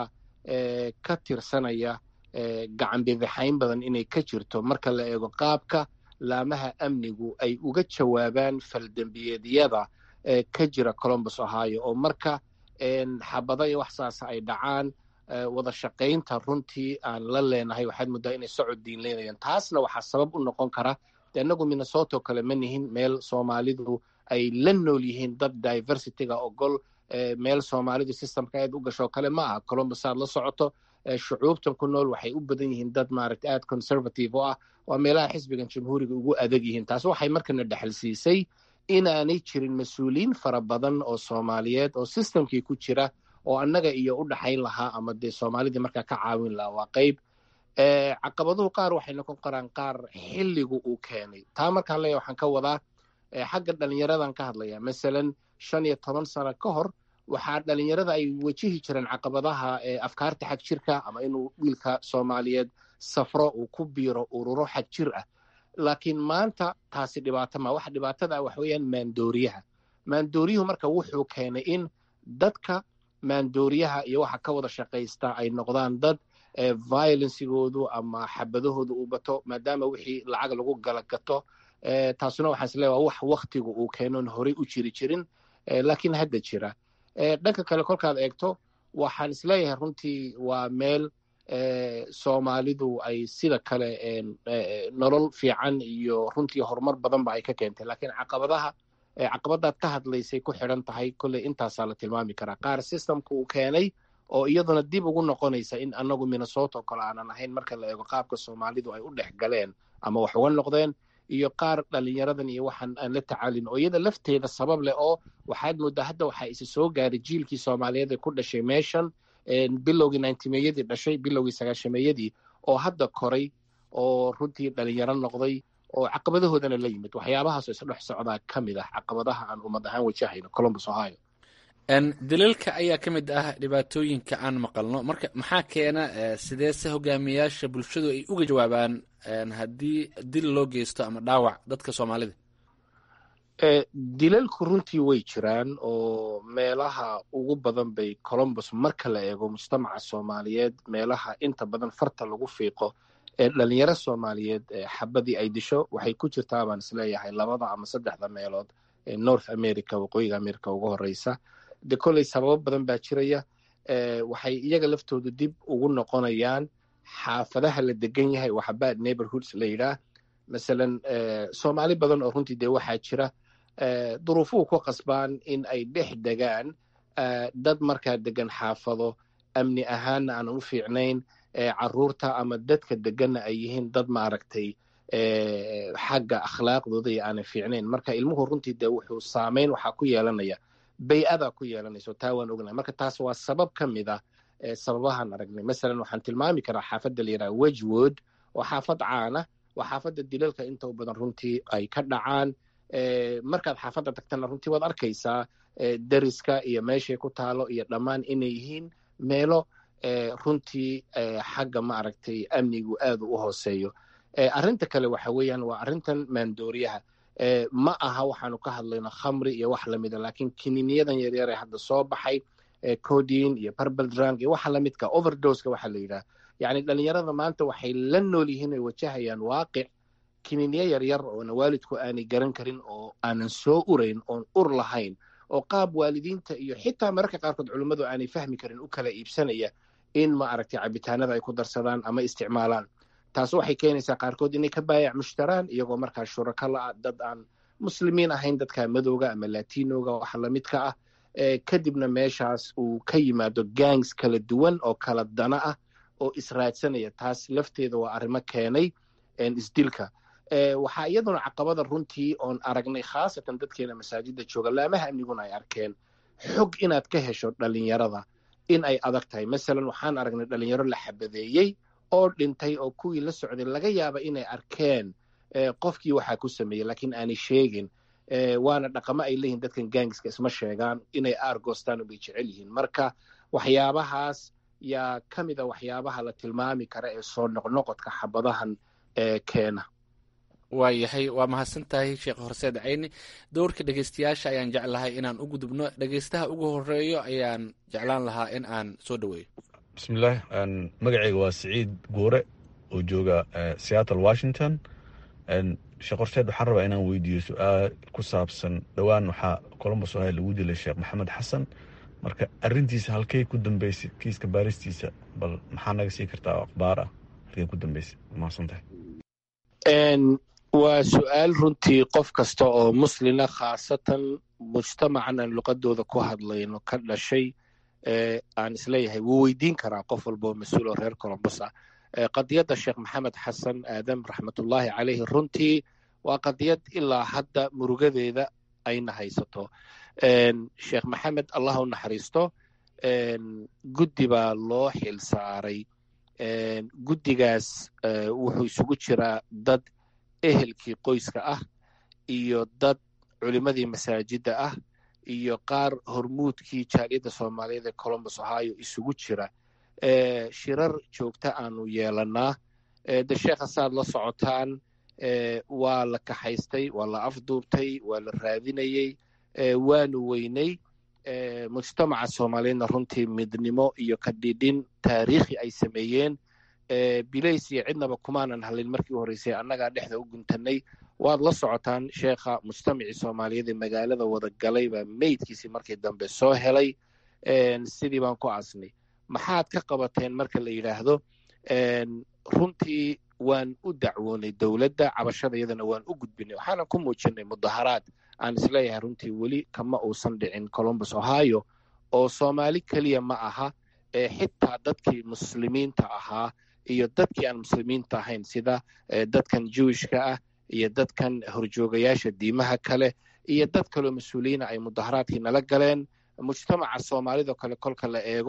ka tirsanaya gacan bidixayn badan inay ka jirto marka la eego qaabka laamaha amnigu ay uga jawaabaan faldembiyeedyada ka jira columbus ohio. oo marka xabado iyo wax saasa ay dhacaan, wada shaqaynta runtii aan la leenahay waxaad muddaa inay socod diin leenayaan. taasna waxaa sabab u noqon kara de inagu minnesota oo kale ma nihin meel soomaalidu ay la nool yihiin dad diversityga ogol. meel soomaalidu systemka aad u gasho kale ma aha. columbus aad la socoto shucuubtan ku nool waxay u badan yihiin dad maaragtay aad conservative u ah. waa meelaha xisbigan jamhuuriga ugu adag yihiin. taas waxay markana dhexal siisay inaanay jirin mas-uuliyiin fara badan oo soomaaliyeed oo systemkii ku jira oo annaga iyo u dhaxayn lahaa ama dee soomaalidii markaa ka caawin lahaa. waa qayb. caqabaduhu qaar waxay noqon karaan qaar xilligu uu keenay. taa markaan leeyahay waxaan ka wadaa xagga dhalinyaradan ka hadlaya. masalan 15 sano ka hor waxaa dhalinyarada ay wajihi jireen caqabadaha afkaarta xag jirka ama inuu wiilka soomaaliyeed safro uu ku biiro ururo xag jir ah. laakiin maanta taasi dhibaato ma. waxa dhibaatada ah waxa weeyaan maandooriyaha. maandooriyuhu marka wuxuu keenay in dadka maandooriyaha iyo waxa ka wada shaqaysta ay noqdaan dad violencigoodu ama xabadahoodu uu bato, maadaama wixii lacag lagu gala gato. taasuna waxaan isleeyahay waa wax waktigu uu keenoon horey u jiri jirin, laakiin hadda jira. dhanka kale kolkaad eegto waxaan isleeyahay runtii waa meel soomaalidu ay sida kale nolol fiican iyo runtii horumar badanba ay ka keentay. laakiin caqabadaad ka hadlaysay ku xidhan tahay kolley intaasaa la tilmaami karaa. qaar systemka uu keenay oo iyaduna dib ugu noqonaysa in anagu minnesota oo kale aanan ahayn marka la eego qaabka soomaalidu ay u dhex galeen ama wax uga noqdeen, iyo qaar dhalinyaradan iyo waxaan aan la tacaalin oo iyada lafteeda sabab leh. oo waxaad moodaa hadda waxaa isa soo gaaray jiilkii soomaaliyeed ee ku dhashay meeshan bilowgii 90meeyadii dhashay, bilowgii 90meeyadii oo hadda koray oo runtii dhalinyaro noqday oo caqabadahoodana la yimid. waxyaabahaasoo isdhex socdaa ka mid ah caqabadaha aan ummad ahaan wajahayno Columbus, Ohio. dilalka ayaa ka mid ah dhibaatooyinka aan maqalno. marka maxaa keena sidee se hogaamiyaasha bulshadu ay uga jawaabaan haddii dil loo geysto ama dhaawac dadka Soomaalida? dilalku runtii way jiraan oo meelaha ugu badan bay Columbus marka la eego mujtamaca Soomaaliyeed meelaha inta badan farta lagu fiiqo dhalinyaro Soomaaliyeed xabadii ay disho waxay ku jirtaa baan isleeyahay 2 ama 3 meelood North America, waqooyiga America ugu horeysa. de koley sababo badan baa jiraya. waxay iyaga laftoodu dib ugu noqonayaan xaafadaha la degan yahay, waxa bad neighborhoods la yidhaah. masalan Soomaali badan oo runtii dee waxaa jira duruufuhu ku qasbaan in ay dhex degaan dad markaa degan xaafado amni ahaanna aanan u fiicnayn, caruurta ama dadka deganna ay yihiin dad maaragtay xagga akhlaaqdooda iyo aanan fiicnayn. marka ilmuhu runtii dee wuxuu saameyn waxaa ku yeelanaya bay-ada ku yeelanayso. taa waan ognahay. marka taas waa sabab ka mid ah sababahaan aragnay. masalan waxaan tilmaami karaa xaafadda la yidhaha Wedgwood oo xaafad caana, waa xaafadda dilalka inta u badan runtii ay ka dhacaan. markaad xaafadda tagtana runtii waad arkaysaa deriska iyo meeshay ku taalo iyo dhammaan inay yihiin meelo runtii xagga maaragtay amnigu aad u hooseeyo. arrinta kale waxa weeyaan waa arrintan maandooriyaha. ma aha waxaanu ka hadlayno khamri iyo wax lamida, laakiin kiniiniyadan yaryar ee hadda soo baxay codeine iyo purple drug iyo waxa lamidka overdoseka waxa la yidhaha. yacni dhalinyarada maanta waxay la nool yihiin ay wajahayaan waaqic kiniiniya yaryar oona waalidku aanay garan karin oo aanan soo urayn oon ur lahayn oo qaab waalidiinta iyo xitaa mararka qaarkood culimmadu aanay fahmi karin u kala iibsanaya in ma aragtay cabitaanada ay ku darsadaan ama isticmaalaan. taas waxay keenaysaa qaarkood inay ka baayac mushtaraan iyagoo markaa shuraka la-ah dad aan muslimiin ahayn, dadka madowga ama latinoga waxa lamidka ah. kadibna meeshaas uu ka yimaado gangs kala duwan oo kala dana ah oo israadsanaya. taas lafteeda waa arrimo keenay isdilka. waxaa iyaduna caqabada runtii oon aragnay khaasatan dadkeena masaajidda jooga, laamaha amniguna ay arkeen xog inaad ka hesho dhalinyarada in ay adag tahay. masalan waxaan aragnay dhalinyaro la xabadeeyey oo dhintay oo kuwii la socday laga yaaba inay arkeen qofkii waxaa ku sameeyey laakiin aanay sheegin. waana dhaqamo ay leeyihiin dadkan gangiska isma sheegaan, inay aargoostaan bay jecel yihiin. marka waxyaabahaas yaa ka mid a waxyaabaha la tilmaami kara ee soo noqnoqodka xabadahan keena. waayahay, waa mahadsan tahay sheekh Horseed Cayni. dowrka dhegeystayaasha ayaan jeclahay inaan u gudubno. dhegeystaha ugu horeeyo ayaan jeclaan lahaa in aan soo dhaweeyo. bismillaah, magacayga waa Siciid Goore oo jooga Seattle, Washington. sheekh Horseed waxaan rabaa inaan weydiiyo su-aal ku saabsan dhowaan waxaa Columbus Ohio lagu dilay sheekh Maxamed Xasan. marka arrintiisa halkay ku dambeysay, kiiska baaristiisa bal maxaa naga sii kartaa oo akhbaar ah halkay ku dambeysay? mahadsan tahay. waa su-aal runtii qof kasta oo muslina khaasatan mujtamacan aan luqadooda ku hadlayno ka dhashay aan isleeyahay wuu weydiin karaa qof walba oo mas-uul oo reer Columbus ah. qadiyadda sheekh Maxamed Xasan aadam raxmatullaahi caleyhi runtii waa qadiyad ilaa hadda murugadeeda ayna haysato. sheekh maxamed allah u naxariisto, guddi baa loo xil saaray. guddigaas wuxuu isugu jiraa dad ehelkii qoyska ah iyo dad culimadii masaajidda ah iyo qaar hormuudkii jaaliyadda Soomaaliyeed ee Columbus Ohio isugu jira. shirar joogta aanu yeelanaa. de sheekha saad la socotaan waa la kaxaystay, waa la afduubtay, waa la raadinayey, waanu weynay. mujtamaca Soomaaliyeedna runtii midnimo iyo kadhidhin taariikhi ay sameeyeen. bilays iyo cidnaba kumaanan hadlin markii u horreysay, annagaa dhexda u guntanay. waad la socotaan sheekha mujtamacii Soomaaliyeed ee magaalada wada galay baa meydkiisii markii dambe soo helay. sidii baan ku aasnay. maxaad ka qabateen marka la yidhaahdo runtii waan u dacwoonay dowladda, cabashada iyadana waan u gudbinay. waxaanan ku muujinay mudaharaad aan isleeyahay runtii weli kama uusan dhicin Columbus Ohio oo Soomaali keliya ma aha, xitaa dadkii muslimiinta ahaa iyo dadkii aan muslimiinta ahayn sida dadkan Jewishka ah iyo dadkan horjoogayaasha diimaha kale iyo dad kaloo mas-uuliyiina ay mudaharaadkii nala galeen. mujtamaca Soomaalida kale kolka la eego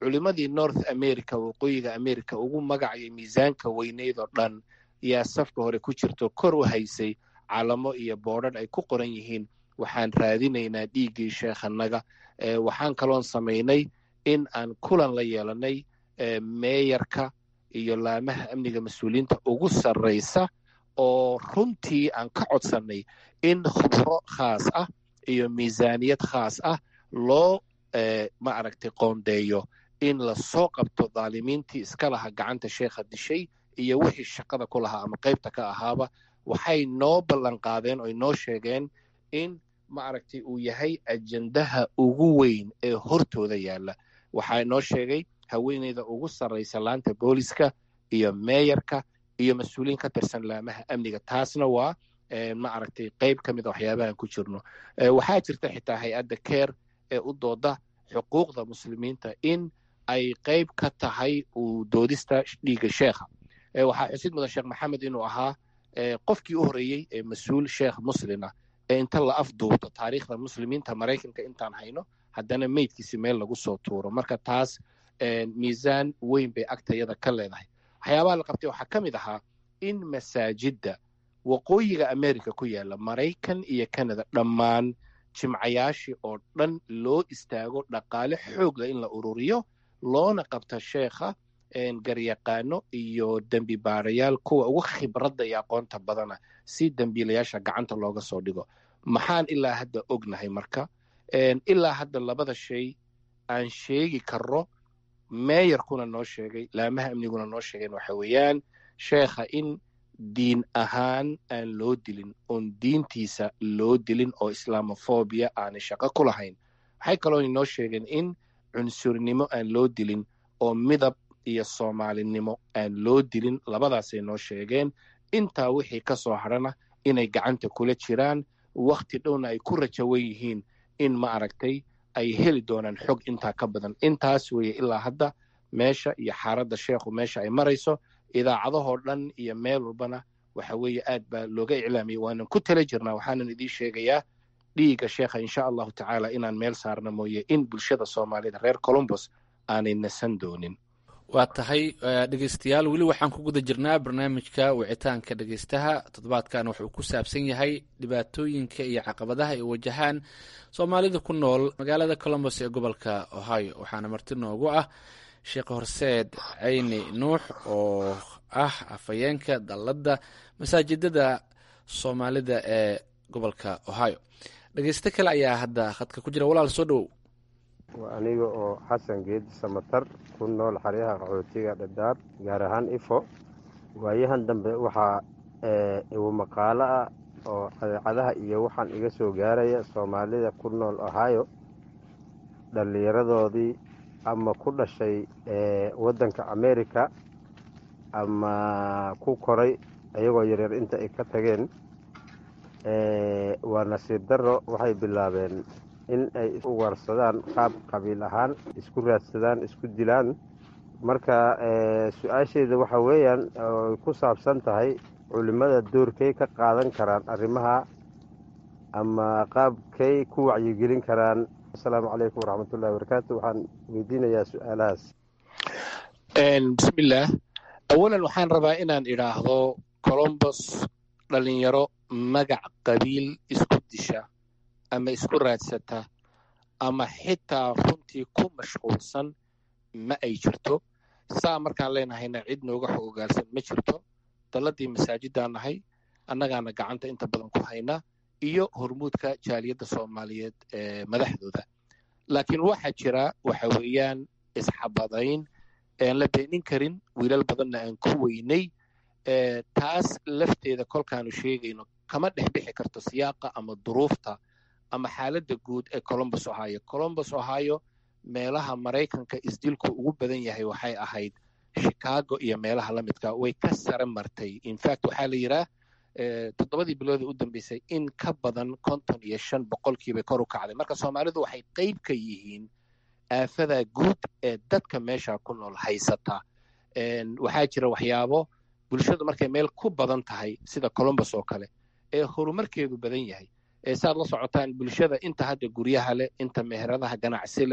culimmadii north america waqooyiga america ugu magacayay miisaanka weyneydoo dhan yaa safka hore ku jirto kor u haysay calamo iyo boodhadh ay ku qoran yihiin waxaan raadinaynaa dhiiggii sheekhanaga. Waxaan kaloon samaynay in aan kulan la yeelanay meeyarka iyo laamaha amniga mas-uuliyiinta ugu sarraysa oo runtii aan ka codsannay in khubro khaas ah iyo miisaaniyad khaas ah loo maaragtay qoondeeyo in lasoo qabto dhaalimiintii iska laha gacanta sheekha dishay iyo wixii shaqada ku lahaa ama qaybta ka ahaaba. waxay noo ballan qaadeen oo noo sheegeen in maaragtay uu yahay ajendaha ugu weyn ee hortooda yaalla. waxaa noo sheegay haweeneyda ugu sarraysa laanta booliska iyo meeyarka iyo mas-uuliyiin ka tirsan laamaha amniga. taasna waa maaragtay qayb ka mid a waxyaabahan ku jirno. waxaa jirta xitaa hay-adda keer ee u dooda xuquuqda muslimiinta in ay qayb ka tahay uu doodista dhiigga sheekha. waxaa xusid mudan sheekh maxamed inuu ahaa qofkii u horreeyey ee mas-uul sheekh muslin ah ee inta la afduubto taariikhda muslimiinta maraykanka intaan hayno haddana meydkiisi meel lagu soo tuuro. marka taas miisaan weyn bay agtayada ka leedahay. waxyaabaha la qabtay waxaa ka mid ahaa in masaajidda waqooyiga america ku yaalla maraykan iyo canada dhammaan jimcayaashii oo dhan loo istaago dhaqaale xoogla in la ururiyo loona qabta sheekha garyaqaano iyo dembi baarayaal kuwa ugu khibradda iyo aqoonta badana si dembiilayaasha gacanta looga soo dhigo. maxaan ilaa hadda ognahay marka ilaa hadda labada shay aan sheegi karro meeyarkuna noo sheegay laamaha amniguna noo sheegeen waxa weeyaan sheekha in diin ahaan aan loo dilin oon diintiisa loo dilin oo islaamofobia aanay shaqo ku lahayn. waxay kaloo inoo sheegeen in cunsurnimo aan loo dilin oo midab iyo soomaalinimo aan loo dilin. labadaasay noo sheegeen. intaa wixii ka soo hadhana inay gacanta kula jiraan wakhti dhowna ay ku rajawan yihiin in ma aragtay ay heli doonaan xog intaa ka badan. intaas weeye ilaa hadda meesha iyo xaaradda sheekhu meesha ay marayso. idaacadahoo dhan iyo meel walbana waxa weeye aad baa looga iclaamiyey. waanan ku tala jirnaa. waxaanan idiin sheegayaa dhiigga sheekha insha allahu tacaala inaan meel saarna mooye in bulshada soomaalida reer colombos aanay nasan doonin. waa tahay dhegeystayaal, weli waxaan ku guda jirnaa barnaamijka wicitaanka dhegeystaha. toddobaadkan wuxuu ku saabsan yahay dhibaatooyinka iyo caqabadaha ay wajahaan soomaalida ku nool magaalada colombos ee gobolka ohio. waxaana marti noogu ah sheekh horseed cayni nuux oo ah afhayeenka dalladda masaajidada soomaalida ee gobolka ohio. dhegeysto kale ayaa hadda khadka ku jira. walaal soo dhowow. waa aniga oo xasan geedi samatar ku nool xeryaha qaxootiga dhadhaab gaar ahaan ifo. waayahan dambe waxaa igu maqaalo ah oo adeecadaha iyo waxaan iga soo gaaraya soomaalida ku nool ohio dhallinyaradoodii ama ku dhashay waddanka america ama ku koray ayagoo yaryar inta ay ka tageen. waa nasiib darro waxay bilaabeen in ay ugaarsadaan qaab qabiil ahaan, isku raadsadaan, isku dilaan. marka su-aasheeda waxa weeyaan oy ku saabsan tahay culimmada doorkay ka qaadan karaan arrimaha ama qaabkay ku wacyigelin karaan. asalaamu calaykum waraxmatullahi wabarakaatu. waxaan weydiinayaa su-aalahaas. bismillaah. awalan waxaan rabaa inaan idhaahdo colombos dhalinyaro magac qabiil isku disha ama isku raadsata ama xitaa runtii ku mashquulsan ma ay jirto. saa markaan leenahayna cid nooga xogogaalsan ma jirto. dalladii masaajidaan nahay, annagaana gacanta inta badan ku hayna iyo hormuudka jaaliyadda soomaaliyeed ee madaxdooda. laakiin waxaa jira waxa weeyaan isxabadayn aan la beenin karin, wiilal badanna aan ku weynay. taas lafteeda kolkaanu sheegayno kama dhexbixi karto siyaaqa ama duruufta ama xaaladda guud ee colombos ohio. colombos ohio meelaha maraykanka isdilku ugu badan yahay waxay ahayd chicago iyo meelaha la midka. way ka sare martay. infact waxaa la yidhaah 7 biloodii u dambeysay in ka badan 55% kor u kacday. marka soomaalidu waxay qayb ka yihiin aafada guud ee dadka meesha ku nool haysata. waxaa jira waxyaabo bulshadu markay meel ku badan tahay sida colombos oo kale ee horumarkeedu badan yahay. saad la socotaan bulshada inta hadda guryaha leh, inta meheradaha ganacsi leh,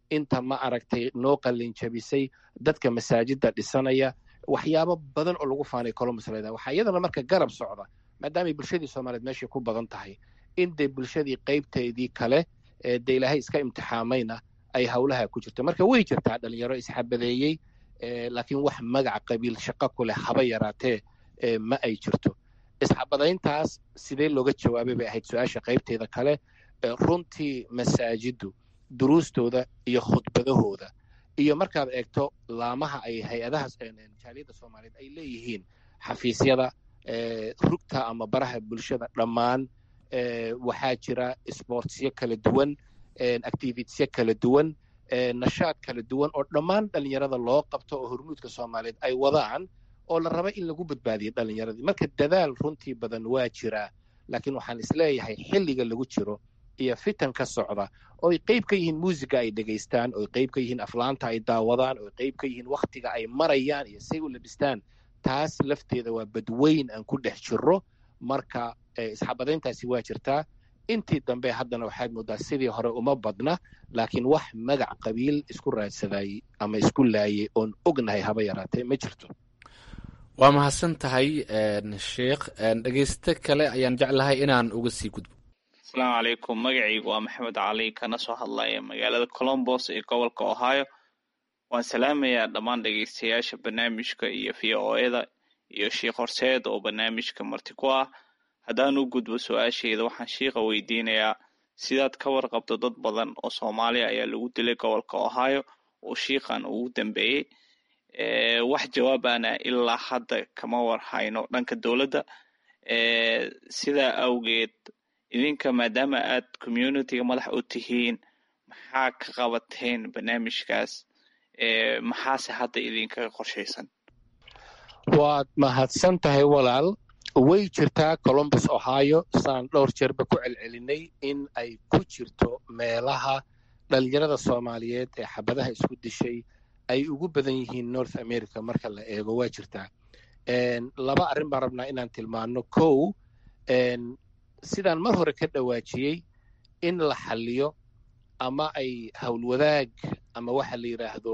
inta ma aragtay noo qalin jabisay dadka masaajidda dhisanaya waxyaabo badan oo lagu faanay columbus leedahay waxaa iyadana marka garab socda maadaamay bulshadii soomaaliyeed meeshay ku badan tahay in dee bulshadii qaybteedii kale dee ilaahay iska imtixaamayna ay hawlaha ku jirto marka way jirtaa dhalinyaro isxabadeeyey laakiin wax magac qabiil shaqo ku leh haba yaraatee ma ay jirto isxabadayntaas sidee looga jawaabay bay ahayd su-aasha qaybteeda kale runtii masaajiddu duruustooda iyo khudbadahooda iyo markaad eegto laamaha ay hay-adaha jaaliyadda soomaaliyeed ay leeyihiin xafiisyada rugta ama baraha bulshada dhammaan waxaa jira sportsyo kala duwan activitiesyo kala duwan nashaad kala duwan oo dhammaan dhalinyarada loo qabto oo hormuudka soomaaliyeed ay wadaan oo la raba in lagu badbaadiyo dhalinyaradii marka dadaal runtii badan waa jiraa laakiin waxaan isleeyahay xilliga lagu jiro iyo fitan ka socda oo ay qayb ka yihiin muusiga ay dhegaystaan oo ay qayb ka yihiin aflaanta ay daawadaan oo ay qayb ka yihiin wakhtiga ay marayaan iyo say u labistaan taas lafteeda waa badweyn aan ku dhex jirro marka isxabadayntaasi waa jirtaa intii dambe haddana waxaad moodaa sidii hore uma badna laakiin wax magac qabiil isku raadsadayey ama isku laayay oon ognahay haba yaraatee ma jirto waa mahadsan tahay sheekh dhegeyste kale ayaan jeclahay inaan uga sii gudbo asalaamu calaykum magacaygu waa maxamed cali kana soo hadlaya magaalada colombos ee gobolka ohio waan salaamayaa dhammaan dhegeystayaasha barnaamijka iyo v o eda iyo sheikh horseed oo barnaamijka marti ku ah haddaan u gudbo su-aashayda waxaan shiikha weydiinayaa sidaad ka warqabto dad badan oo soomaaliya ayaa lagu dilay gobolka ohio oo shiikhan ugu dambeeyey wax jawaabaana ilaa hadda kama warhayno dhanka dowladda sidaa awgeed idinka maadaama aad communityga madax u tihiin maxaa ka qabateen barnaamijkaas maxaase hadda idinkaga qorshaysan waad mahadsan tahay walaal way jirtaa columbus ohio saan dhowr jeerba ku celcelinay in ay ku jirto meelaha dhalinyarada soomaaliyeed ee xabadaha isku dishay ay ugu badan yihiin north america marka la eego waa jirtaa laba arrin baan rabnaa inaan tilmaano kow sidaan mar hore ka dhawaajiyey in la xalliyo ama ay howlwadaag ama waxa la yidhaahdo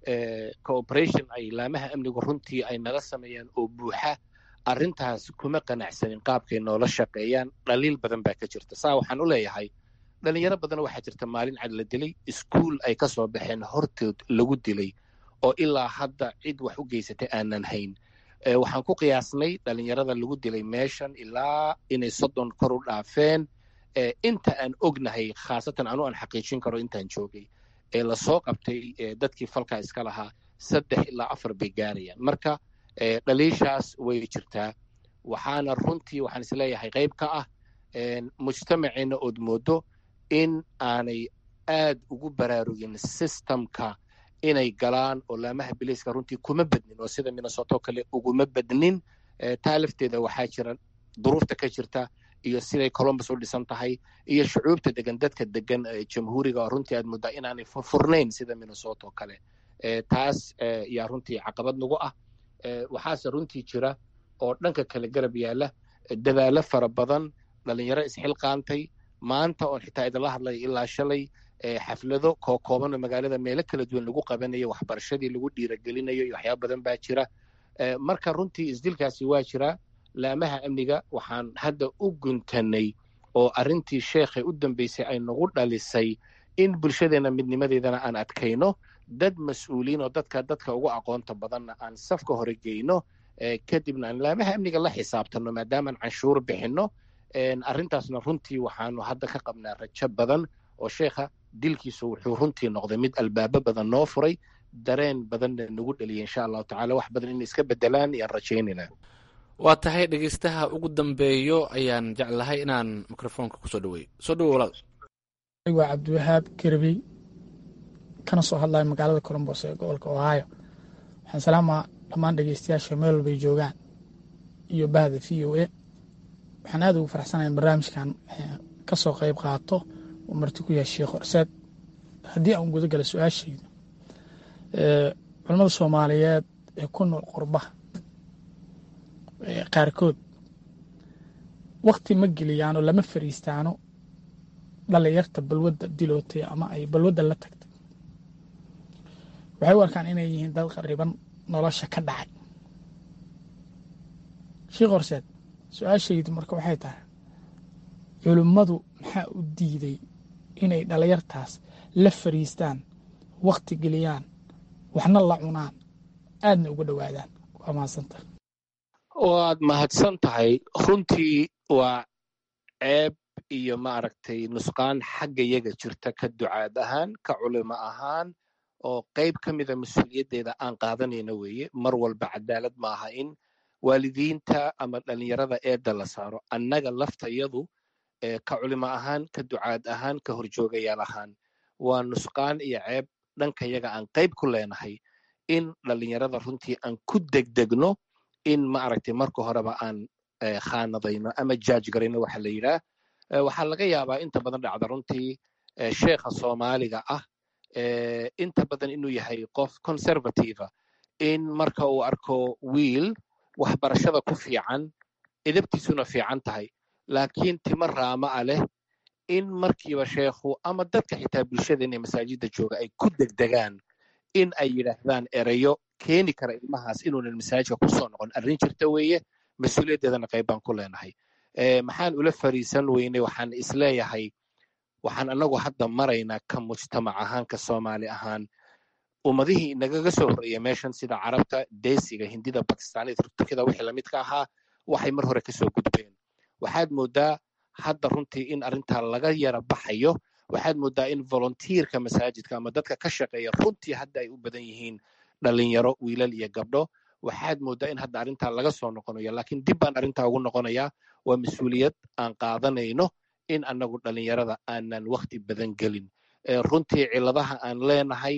cooperation ay laamaha amnigu runtii ay nala sameeyaan oo buuxa arrintaas kuma qanacsanin qaabkay noola shaqeeyaan dhaliil badan baa ka jirta saa waxaan u leeyahay dhalinyaro badan waxaa jirta maalin cad la dilay iskuul ay ka soo baxeen hortood lagu dilay oo ilaa hadda cid wax u geysatay aanan hayn waxaan ku qiyaasnay dhalinyarada lagu dilay meeshan ilaa inay 30 kor u dhaafeen inta aan ognahay khaasatan anu aan xaqiijin karo intaan joogay ee lasoo qabtay dadkii falkaa iska lahaa 3 ilaa 4 bay gaarayaan marka dhaliishaas way jirtaa waxaana runtii waxaan isleeyahay qayb ka ah mujtamaceena ood moodo in aanay aad ugu baraarugin systemka inay galaan oo laamaha biliiska runtii kuma badnin oo sida minnesota kale uguma badnin taa lafteeda waxaa jira duruufta ka jirta iyo siday columbus u dhisan tahay iyo shucuubta degan dadka degan jamhuuriga oo runtii aad moodaa inaanay furfurnayn sida minnesota oo kale taas yaa runtii caqabad nagu ah waxaase runtii jira oo dhanka kale garab yaala dadaalo fara badan dhalinyaro isxilqaantay maanta oon xitaa idinla hadlaya ilaa shalay xaflado kookooban oo magaalada meelo kala duwan lagu qabanayo waxbarashadii lagu dhiiragelinayo iyo waxyaaba badan baa jira marka runtii isdilkaasi waa jira laamaha amniga waxaan hadda u guntanay oo arrintii sheekhay u dambeysay ay nagu dhalisay in bulshadeena midnimadeedana aan adkayno dad mas-uuliin oo dadka ugu aqoonta badanna aan safka hore geyno kadibna aan laamaha amniga la xisaabtanno maadaamaan canshuur bixinno arrintaasna runtii waxaanu hadda ka qabnaa rajo badan oo sheekha dilkiisu wuxuu runtii noqday mid albaabo badan noo furay dareen badanna nagu dhaliyay insha allahu tacala wax badan in iska bedelaan ayaan rajaynayna waa tahay dhegeystaha ugu dambeeyo ayaan jeclahay inaan mikrofoonka kusoo dhaweeyo soo dhawo walaal waa cabdiwahaab garabey kana soo hadlaya magaalada columbus ee gobolka ohio waxaan salaamaa dhammaan dhegeystayaasha meel walbay joogaan iyo bahda v o a waxaan aad ugu faraxsanahay barnaamijkan ka soo qayb qaato oo marti ku yahay sheekh horseed haddii aan guda gala su-aashayda culimmada soomaaliyeed ee ku nool qurbaha qaarkood wakti ma geliyaano lama fariistaano dhalinyarta balwadda dilootay ama ay balwadda la tagtay waxay u arkaan inay yihiin dad qariban nolosha ka dhacay. Sheekh Horseed, su-aashaydu marka waxay tahay culimmadu maxaa u diiday inay dhalinyartaas la fariistaan, wakti geliyaan, waxna la cunaan, aadna uga dhowaadaan? Waa mahadsantahay. waad mahadsan tahay. runtii waa ceeb iyo maaragtay nusqaan xagga yaga jirta, ka ducaad ahaan, ka culimo ahaan, oo qayb ka mida mas-uuliyaddeeda aan qaadanayna weeye. mar walba cadaalad ma aha in waalidiinta ama dhalinyarada eedda la saaro. annaga laftayadu ka culimo ahaan, ka ducaad ahaan, ka horjoogayaal ahaan, waa nusqaan iyo ceeb dhanka yaga aan qayb ku leenahay in dhalinyarada runtii aan ku degdegno in maaragtay marka horeba aan khaanadayno ama jaaj garayno waxa la yidhaah. waxaa laga yaabaa inta badan dhacda runtii sheekha soomaaliga ah inta badan inuu yahay qof conservative in marka uu arko wiil waxbarashada ku fiican, edabtiisuna fiican tahay, laakiin timo raama a leh, in markiiba sheekhu ama dadka xitaa bulshada inay masaajidda jooga ay ku degdegaan in ay yidhaahdaan erayo keeni kara ilmahaas inuunan masaajidka kusoo noqon. arrin jirta weeye, mas-uuliyaddeedana qayb baan ku leenahay. maxaan ula fariisan weynay? waxaan isleeyahay waxaan anagu hadda maraynaa ka mujtamac ahaan, ka soomaali ahaan, ummadihii nagaga soo horreeya meeshan sida carabta, deesiga, hindida, bakistaanida, turkida, wixii lamidka ahaa, waxay mar hore kasoo gudbeen. waxaad moodaa hadda runtii in arrintaa laga yara baxayo. waxaad moodaa in volunteerka masaajidka ama dadka ka shaqeeya runtii hadda ay u badan yihiin dhalinyaro, wiilal iyo gabdho. waxaad moodaa in hadda arrintaa laga soo noqonayo, laakiin dib baan arrintaa ugu noqonayaa. waa mas-uuliyad aan qaadanayno in annagu dhalinyarada aanan wakti badan gelin. runtii ciladaha aan leenahay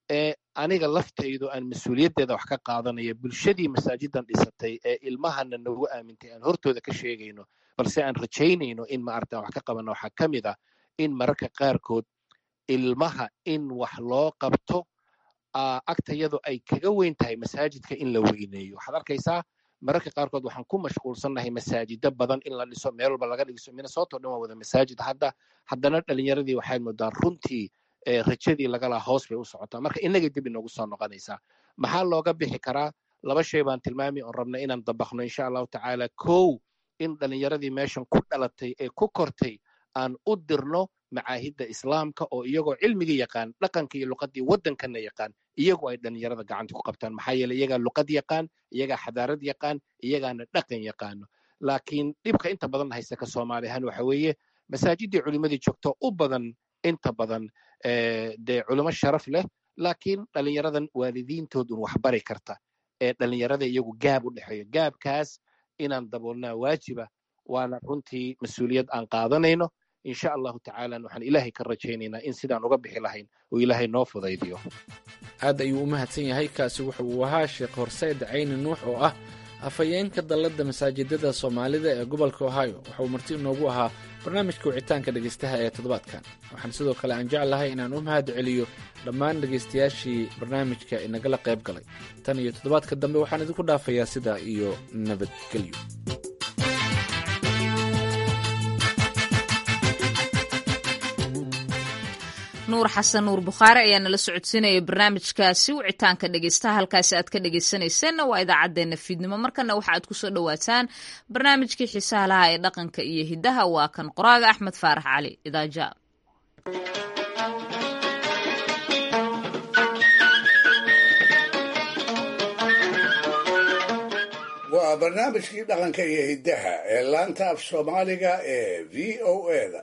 aniga laftaydu aan mas-uuliyaddeeda wax ka qaadanaya, bulshadii masaajidan dhisatay ee ilmahana nagu aamintay aan hortooda ka sheegayno, balse aan rajaynayno in maaragta wax ka qabano. waxaa ka mid ah in mararka qaarkood ilmaha in wax loo qabto agtayadu ay kaga weyn tahay masaajidka in la weyneeyo. waxaad arkaysaa mararka qaarkood waxaan ku mashquulsannahay masaajida badan in la dhiso, meel walba laga dhiso. Minnesota o dhan waa wada masaajid hadda, haddana dhalinyaradii waxaad moodaa runtii rajadii lagalaa hoos bay u socotaa. marka inagay dib inoogu soo noqonaysaa. maxaa looga bixi karaa? laba shay baan tilmaami oon rabna inaan dabaqno insha allahu tacaala. kow, in dhalinyaradii meeshan ku dhalatay ee ku kortay aan u dirno macaahidda islaamka oo iyagoo cilmiga yaqaan, dhaqanka iyo luqadii waddankana yaqaan, iyagoo ay dhalinyarada gacanta ku qabtaan. maxaa yeeley iyagaa luqad yaqaan, iyagaa xadaarad yaqaan, iyagaana dhaqan yaqaano. laakiin dhibka inta badan haysta ka soomaali ahaan waxa weeye masaajidii culimadii joogto u badan inta badan dee culimo sharaf leh, laakiin dhalinyaradan waalidiintoodun wax bari karta ee dhalinyarada iyagu gaab u dhexeeyo. gaabkaas inaan daboolnaa waajiba, waana runtii mas-uuliyad aan qaadanayno. insha allahu tacaala waxaan ilaahay ka rajaynaynaa in sidaan uga bixi lahayn oo ilaahay noo fudaydiyo. aad ayuu u mahadsan yahay. kaasi wuxa uu ahaa sheekh horseed cayni nuux oo ah afhayeenka dalladda masaajidada soomaalida ee gobolka ohio. waxa uu marti inoogu ahaa barnaamijka wicitaanka dhegaystaha ee toddobaadkan. waxaan sidoo kale aan jeclahay inaan u mahad celiyo dhammaan dhegaystayaashii barnaamijka inagala qayb galay. tan iyo toddobaadka dambe waxaan idinku dhaafayaa sidaa iyo nabadgelyo. nuur xasan nuur bukhaari ayaa nala socodsiinaya barnaamijkaasi wicitaanka dhegeystaha. halkaasi aad ka dhegeysanayseena waa idaacaddeenna fiidnimo. markana waxa aad kusoo dhowaataan barnaamijkii xiisaha lahaa ee dhaqanka iyo hiddaha. waa kan qoraaga axmed faarax cali idaaja. waa barnaamijkii dhaqanka iyo hiddaha ee laanta af soomaaliga ee v o eda.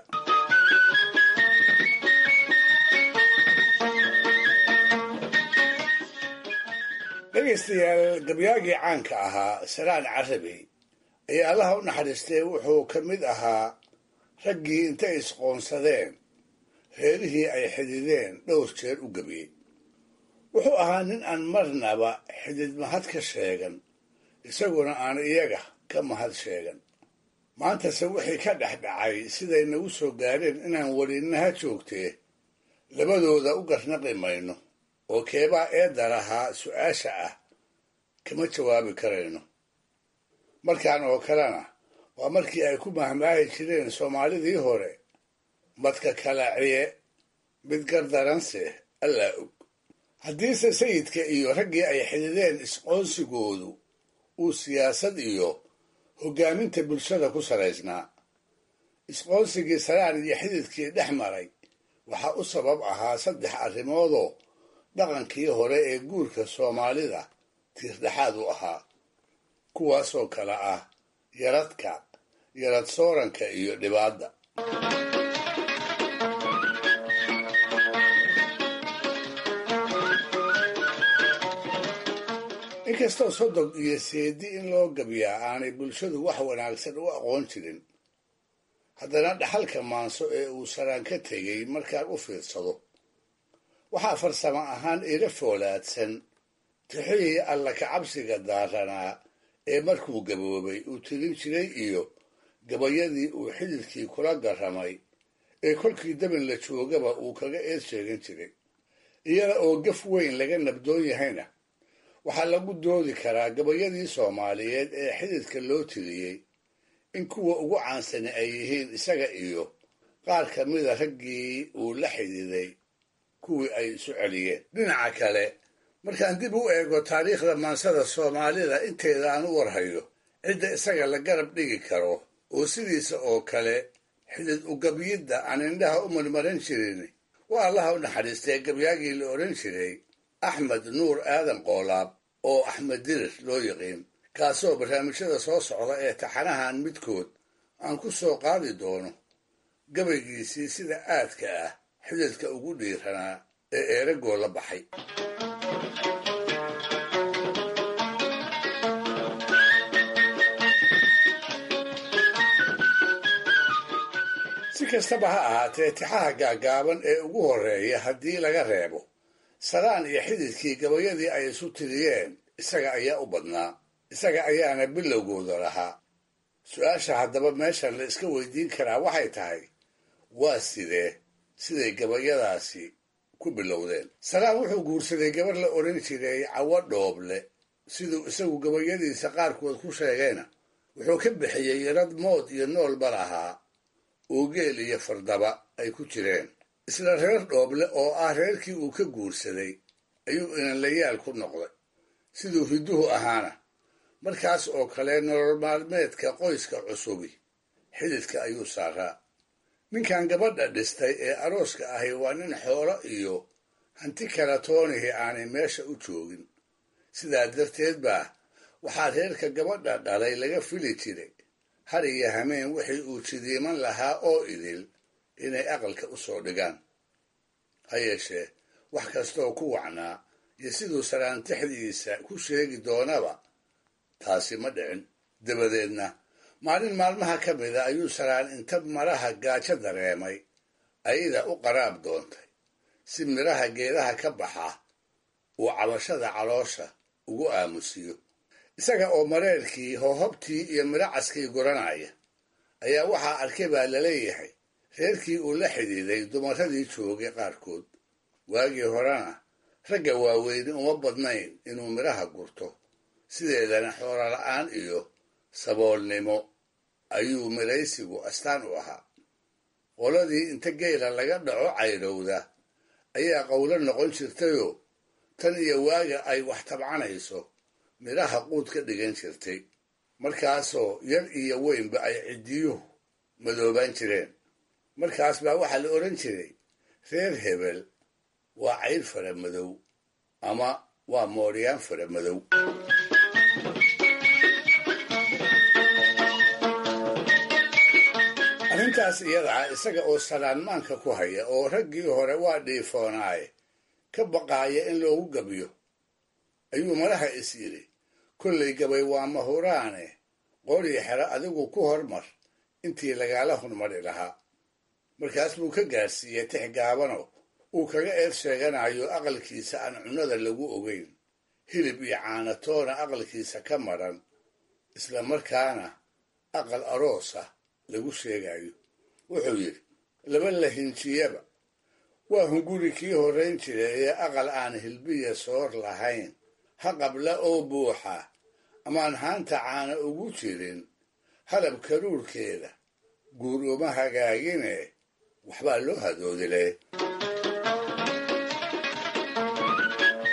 dhegaystayaal, gabyaagii caanka ahaa saraan carabi ayaa allaha u naxariistay wuxuu ka mid ahaa raggii intay isqoonsadeen reerihii ay xidideen dhowr jeer u gebiyey. wuxuu ahaa nin aan marnaba xidid mahad ka sheegan, isaguna aan iyaga ka mahad sheegan. maantase wixii ka dhex dhacay siday nagu soo gaadheen inaan welinaha joogtee labadooda u garnaqi mayno, oo keebaa eedda lahaa su-aasha ah kama jawaabi karayno. markaan oo kalena waa markii ay ku mahmaahi jireen soomaalidii hore, madka kalaciye mid gardaranse allaa og. haddiise sayidka iyo raggii ay xidideen isqoonsigoodu uu siyaasad iyo hoggaaminta bulshada ku salaysnaa. isqoonsigii saraan iyo xididkii dhex maray waxaa u sabab ahaa 3 arrimoodoo dhaqankii hore ee guurka soomaalida tiirdhexaad u ahaa, kuwaasoo kale ah yaradka, yarad sooranka iyo dhibaadda. inkastoo sodog iyo seedi in loo gabyaa aanay bulshadu wax wanaagsan u aqoon jirin, haddana dhaxalka maanso ee uu saraan ka tegey markaan u fiirsado waxaa farsamo ahaan ila foolaadsan tixihii alla kacabsiga daaranaa ee markuu gaboobay uu tirin jiray iyo gabayadii uu xididkii kula garramay ee kolkii dabin la joogaba uu kaga eed sheegan jiray. iyada oo gaf weyn laga nabdoon yahayna waxaa lagu doodi karaa gabayadii Soomaaliyeed ee xididka loo tiriyey in kuwa ugu caansani ay yihiin isaga iyo qaar ka mida raggii uu la xididay kuwii ay isu celiyeen. dhinaca kale, markaan dib u eego taariikhda maansada Soomaalida inteeda aan u warhayo, cidda isaga la garab dhigi karo oo sidiisa oo kale xidid u gabyidda aan indhaha u marmaran jirin waa allaha u naxariistay gabyaagii la odhan jiray Axmed Nuur Aadan Qoolaab oo Axmed Dirir loo yiqiin, kaasoo barnaamijyada soo socda ee taxanahan midkood aan ku soo qaadi doono gabaygiisii sida aadka ah xididka ugu dhiiranaa ee eeragoo la baxay. si kastaba ha ahaatee, tixaha gaagaaban ee ugu horreeya haddii laga reebo saraan iyo xididkii gabayadii ay isu tiriyeen, isaga ayaa u badnaa, isaga ayaana bilowgooda lahaa. su-aasha haddaba meeshan la iska weydiin karaa waxay tahay, waa siday gabayadaasi ku bilowdeen? saraan wuxuu guursaday gabar la odhan jiray Cawo Dhooble. siduu isagu gabayadiisa qaarkood ku sheegayna wuxuu ka bixiyey yarad mood iyo noolba lahaa oo geel iyo fardaba ay ku jireen. isla reer Dhooble oo ah reerkii uu ka guursaday ayuu inanlayaal ku noqday. siduu hidduhu ahaana markaas oo kale nolol maalmeedka qoyska cusubi xididka ayuu saaraa. ninkan gabadha dhistay ee arooska ahi waa nin xoolo iyo hanti kala toonihii aanay meesha u joogin. sidaa darteed baa waxaa reerka gabadha dhalay laga fili jiray har iyo hameen wixii uu jidiiman lahaa oo idil inay aqalka u soo dhigaan. ha yeeshee wax kastooo ku wacnaa iyo siduu saraantixdiisa ku sheegi doonaba taasi ma dhicin. dabadeedna maalin maalmaha ka mida ayuu saraan inta maraha gaajo dareemay ayada u qaraab doontay si midhaha geedaha ka baxa uu cabashada caloosha ugu aamusiyo. isaga oo mareerkii hoohobtii iyo midhacaskii guranaya ayaa waxaa arkay baa laleeyahay reerkii uu la xidiiday dumaradii joogay qaarkood. waagii horena ragga waaweyni uma badnayn inuu midhaha gurto, sideedana xoolo la'aan iyo saboolnimo ayuu midhaysigu astaan u ahaa. qoladii inta geela laga dhaco cayrowda ayaa qowlo noqon jirtayoo tan iyo waaga ay wax tabcanayso midhaha quud ka dhigan jirtay, markaasoo yar iyo weynba ay ciddiyuhu madoobaan jireen. markaas baa waxaa la odhan jiray reer hebel waa cayr fara madow ama waa mooryaan fara madow. arrintaas iyada ah isaga oo salaanmaanka ku haya oo raggii hore waa dhiifoonaaye ka baqaaya in loogu gabyo ayuu madaxa is yidhi, kollay gabay waa mahuraane qorii xero adigu ku hormar intii lagaala hormari lahaa. markaas buu ka gaarsiiyey tix gaabano uu kaga eed sheeganayo aqalkiisa aan cunnada lagu ogeyn, hilib iyo caanatoona aqalkiisa ka maran, isla markaana aqal aroosa lagu sheegayo. wuxuu yidhi, laba lahinjiyaba waa hunguri kii horrayn jiray ee aqal aan hilbiya soor lahayn, ha qabla oo buuxa amaan haanta caana ugu jirin, halab karuurkeeda guur uma hagaagine waxbaa loo hadoodile.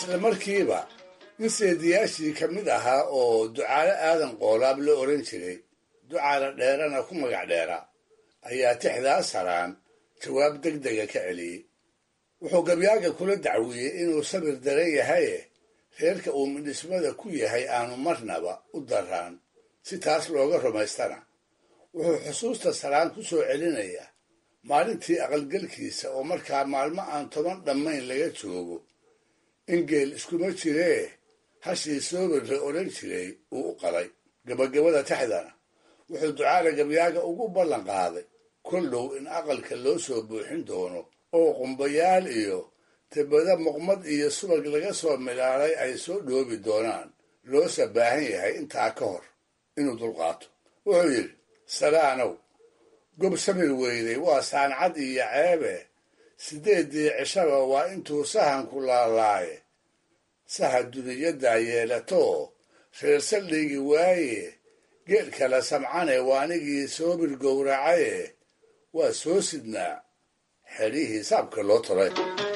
isla markiiba nin seediyaashii ka mid ahaa oo ducaale aadan qoolaab la odhan jiray ducaale dheerana ku magac dheera ayaa tixdaa saraan jawaab degdega ka celiyey. wuxuu gabyaaga kula dacwiyey inuu sabir daran yahaye reerka uu midhismada ku yahay aanu marnaba u daraan. si taas looga rumaystana wuxuu xusuusta saraan ku soo celinayaa maalintii aqalgalkiisa oo markaa maalmo aan 10 dhammayn laga joogo in geel iskuma jiree hashii soobir la odhan jiray uu u qalay. gabagabada taxdana wuxuu ducaale gabyaaga ugu ballan qaaday koldhow in aqalka loo soo buuxin doono oo qumbayaal iyo tebada muqmad iyo subag laga soo milaalay ay soo dhoobi doonaan loose baahan yahay intaa ka hor inuu dulqaato. wuxuu yidhi salaanow gob samir weyday waa saancad iyo ceebe 8 cishaba waa intuu sahanku laalaaye saha duniyaddaa yeelatoo reer saldhigi waaye geel kale samcane waanigii soobir gowracaye waa soo sidnaa xedhihii saabka loo tolay.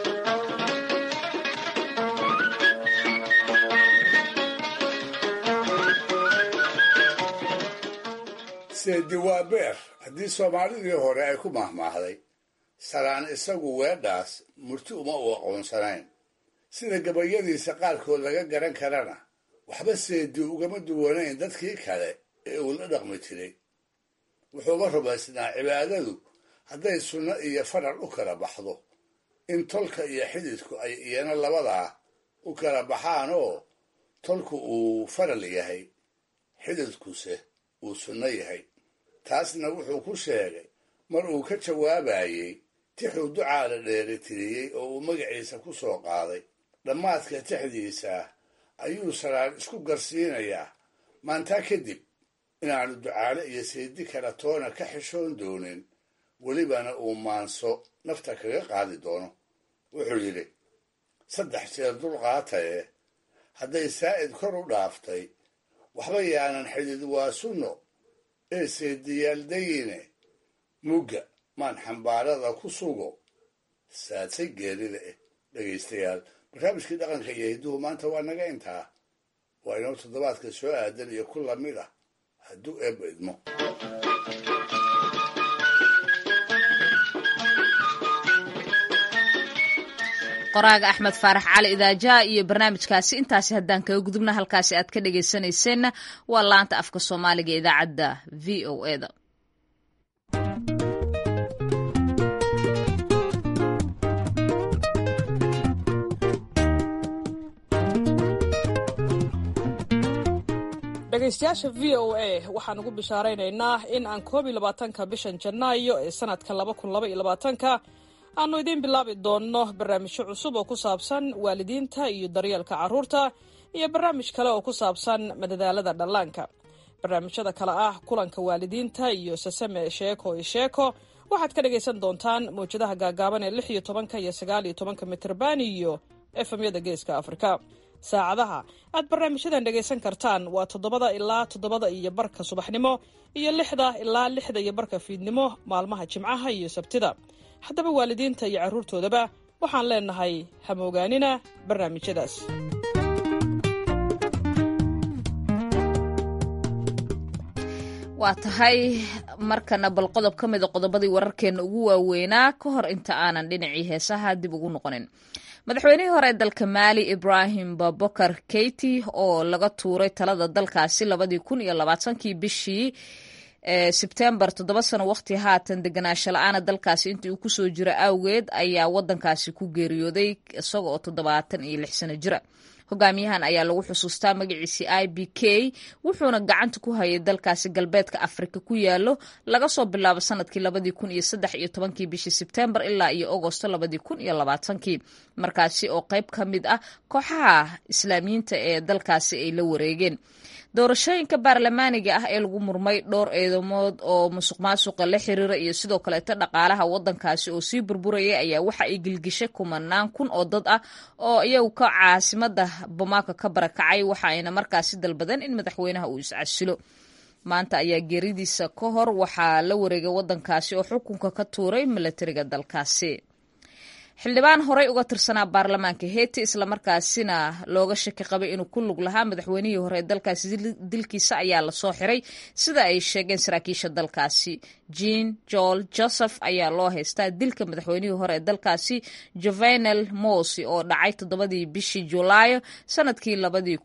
seedi waa beer haddii soomaalidii hore ay ku mahmaahday. saraan isagu weedhaas murti uma u aqoonsanayn. sida gabayadiisa qaarkood laga garan karana waxba seedi ugama duwanayn dadkii kale ee uu la dhaqmi jiray. wuxuuba rumaysnaa cibaadadu hadday sunno iyo faral u kala baxdo in tolka iyo xididku ay iyana labadaa u kala baxaan oo tolku uu faral yahay xididkuse uu sunno yahay. taasna wuxuu ku sheegay mar uu ka jawaabayey tixuu ducaale dheere tiriyey oo uu magaciisa ku soo qaaday. dhammaadka tixdiisa ayuu saraan isku garsiinayaa maantaa kadib inaanu ducaale iyo seedi kala toona ka xishoon doonin, welibana uu maanso nafta kaga qaadi doono. wuxuu yidhi 3 jeer dulqaataye hadday saa'id kor u dhaaftay waxba yaanan xidid waa sunno ee seediyaaldayine mugga maan xambaarada ku sugo saadsay geerida dhegaystayaal barnaamijkii dhaqanka iyo hidduhu maanta waa naga intaa. waa inoo toddobaadka soo aadan iyo ku lamid ah hadduu eebba idmo. qoraaga axmed faarax cali idaaja iyo barnaamijkaasi intaasi haddaan kaga gudubna halkaasi aad ka dhegaysanayseena waa laanta afka soomaaliga idaacadda v o eda. dhegaystayaasha v o a waxaan ugu bishaaraynaynaa in aan 12 bishan janaayo ee sanadka 2022 aanu idiin bilaabi doonno barnaamijyo cusub oo ku saabsan waalidiinta iyo daryeelka carruurta iyo barnaamij kale oo ku saabsan madadaalada dhallaanka. barnaamijyada kale ah kulanka waalidiinta iyo sasame sheeko iyo sheeko waxaad ka dhagaysan doontaan mawjadaha gaagaaban ee 16 iyo 19 mitirban iyo efemyada geeska afrika. saacadaha aad barnaamijyadan dhagaysan kartaan waa 7 ilaa 7 iyo barka subaxnimo iyo 6 ilaa 6 iyo barka fiidnimo maalmaha jimcaha iyo sabtida. haddaba waalidiinta iyo carruurtoodaba waxaan leenahay hamoogaanina barnaamijyadaas. waa tahay markana bal qodob ka mida qodobadii wararkeenna ugu waaweynaa ka hor inta aanan dhinacii heesaha dib ugu noqonin. madaxweynihii hore ee dalka maali ibrahim babakar keyti oo laga tuuray talada dalkaasi 2020 bishii sebtembar 7 sano waqti haatan deganaansho la-aana dalkaasi intii uu kusoo jira awgeed ayaa wadankaasi ku geeriyooday isaga oo 76 sano jira. hogaamiyahan ayaa lagu xusuustaa magaciisii IBK wuxuuna gacanta ku hayay dalkaasi galbeedka Afrika ku yaalo laga soo bilaabo sanadkii 2013 bishii Sebtembar ilaa iyo Agoosto 2020 markaasi oo qayb ka mid ah kooxaha islaamiyiinta ee dalkaasi ay la wareegeen. doorashooyinka baarlamaaniga ah ee lagu murmay dhowr eedamood oo musuqmaasuqa la xiriira iyo sidoo kaleeto dhaqaalaha wadankaasi oo sii burburayay ayaa waxa ay gilgishay 10,000 oo dad ah oo iyagu ka caasimada Bamako ka barakacay waxa ayna markaasi dalbadeen in madaxweynaha uu iscasilo. maanta ayaa geeridiisa ka hor waxaa la wareegay wadankaasi oo xukunka ka tuuray milatariga dalkaasi. xildhibaan horey uga tirsanaa baarlamaanka heyti islamarkaasina looga shaki qabay inuu ku lug lahaa madaxweynihii hore ee dalkaasi dilkiisa ayaa lasoo xiray sida ay sheegeen saraakiisha dalkaasi. jean joel joseph ayaa loo haystaa dilka madaxweynihii hore ee dalkaasi jovenel mosi oo dhacay 7 bishii Julaayo sanadkii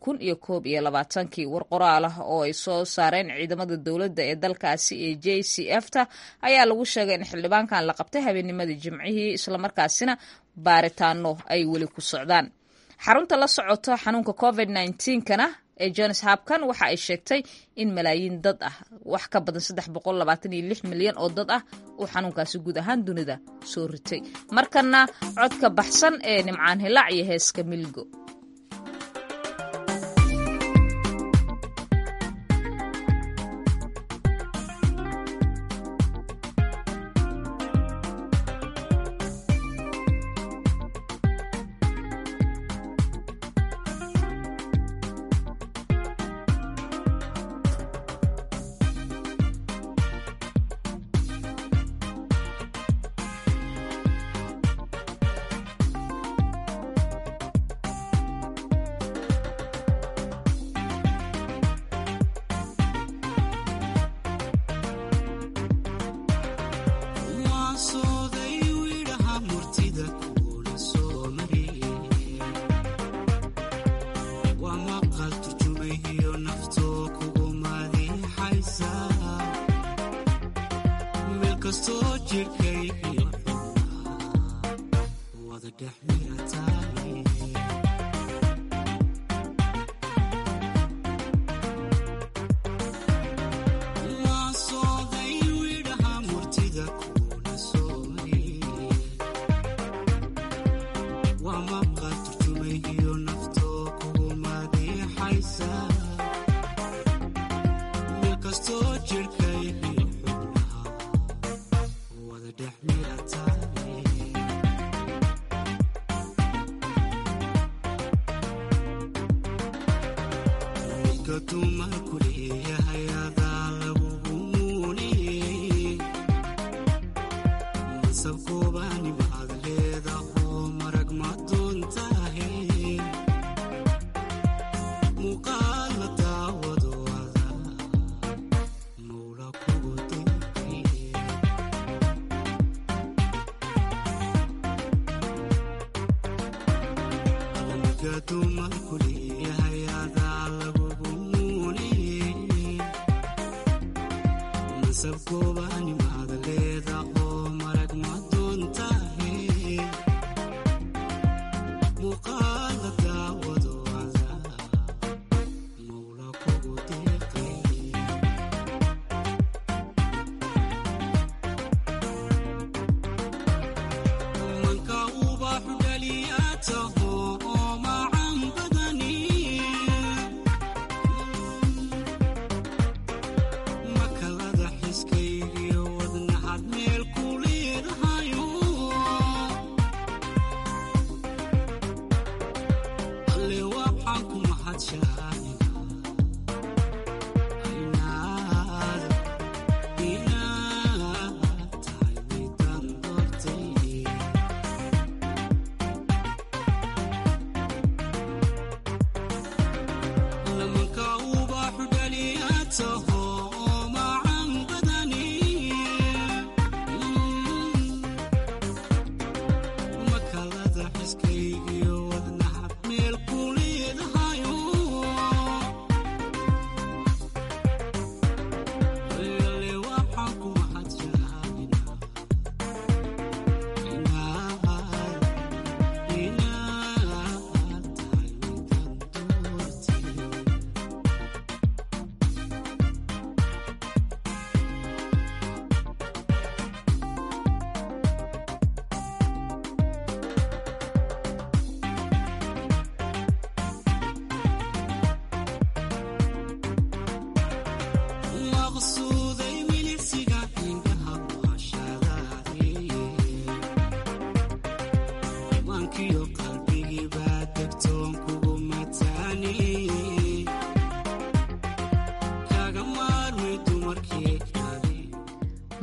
2021. war qoraal ah oo ay soo saareen ciidamada dowladda ee dalkaasi ee JCF-ta ayaa lagu sheegay in xildhibaankan la qabtay habeennimadii Jimcihii islamarkaasina baaritaano ay weli ku socdaan. xarunta la socoto xanuunka COVID-19-kana ee Johns Hopkins waxa ay sheegtay in malaayiin dad ah wax ka badan 326 milyan oo dad ah uu xanuunkaasi guud ahaan dunida soo ritay. markana codka baxsan ee Nimcaan Hilaac iyo heeska Milgo. Makalada xiskayga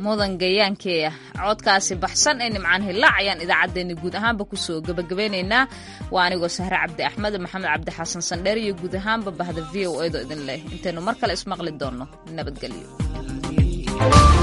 mudan gayaankeeya codkaasi baxsan ee nimcaan hillaac ayaan idaacaddeenni guud ahaanba kusoo gebagabeynaynaa waa anigoo sahre cabdi axmed maxamed cabdi xasan sandheer iyo guud ahaanba bahda v o edo idin leh intaynu mar kale ismaqli doonno nabadgelyo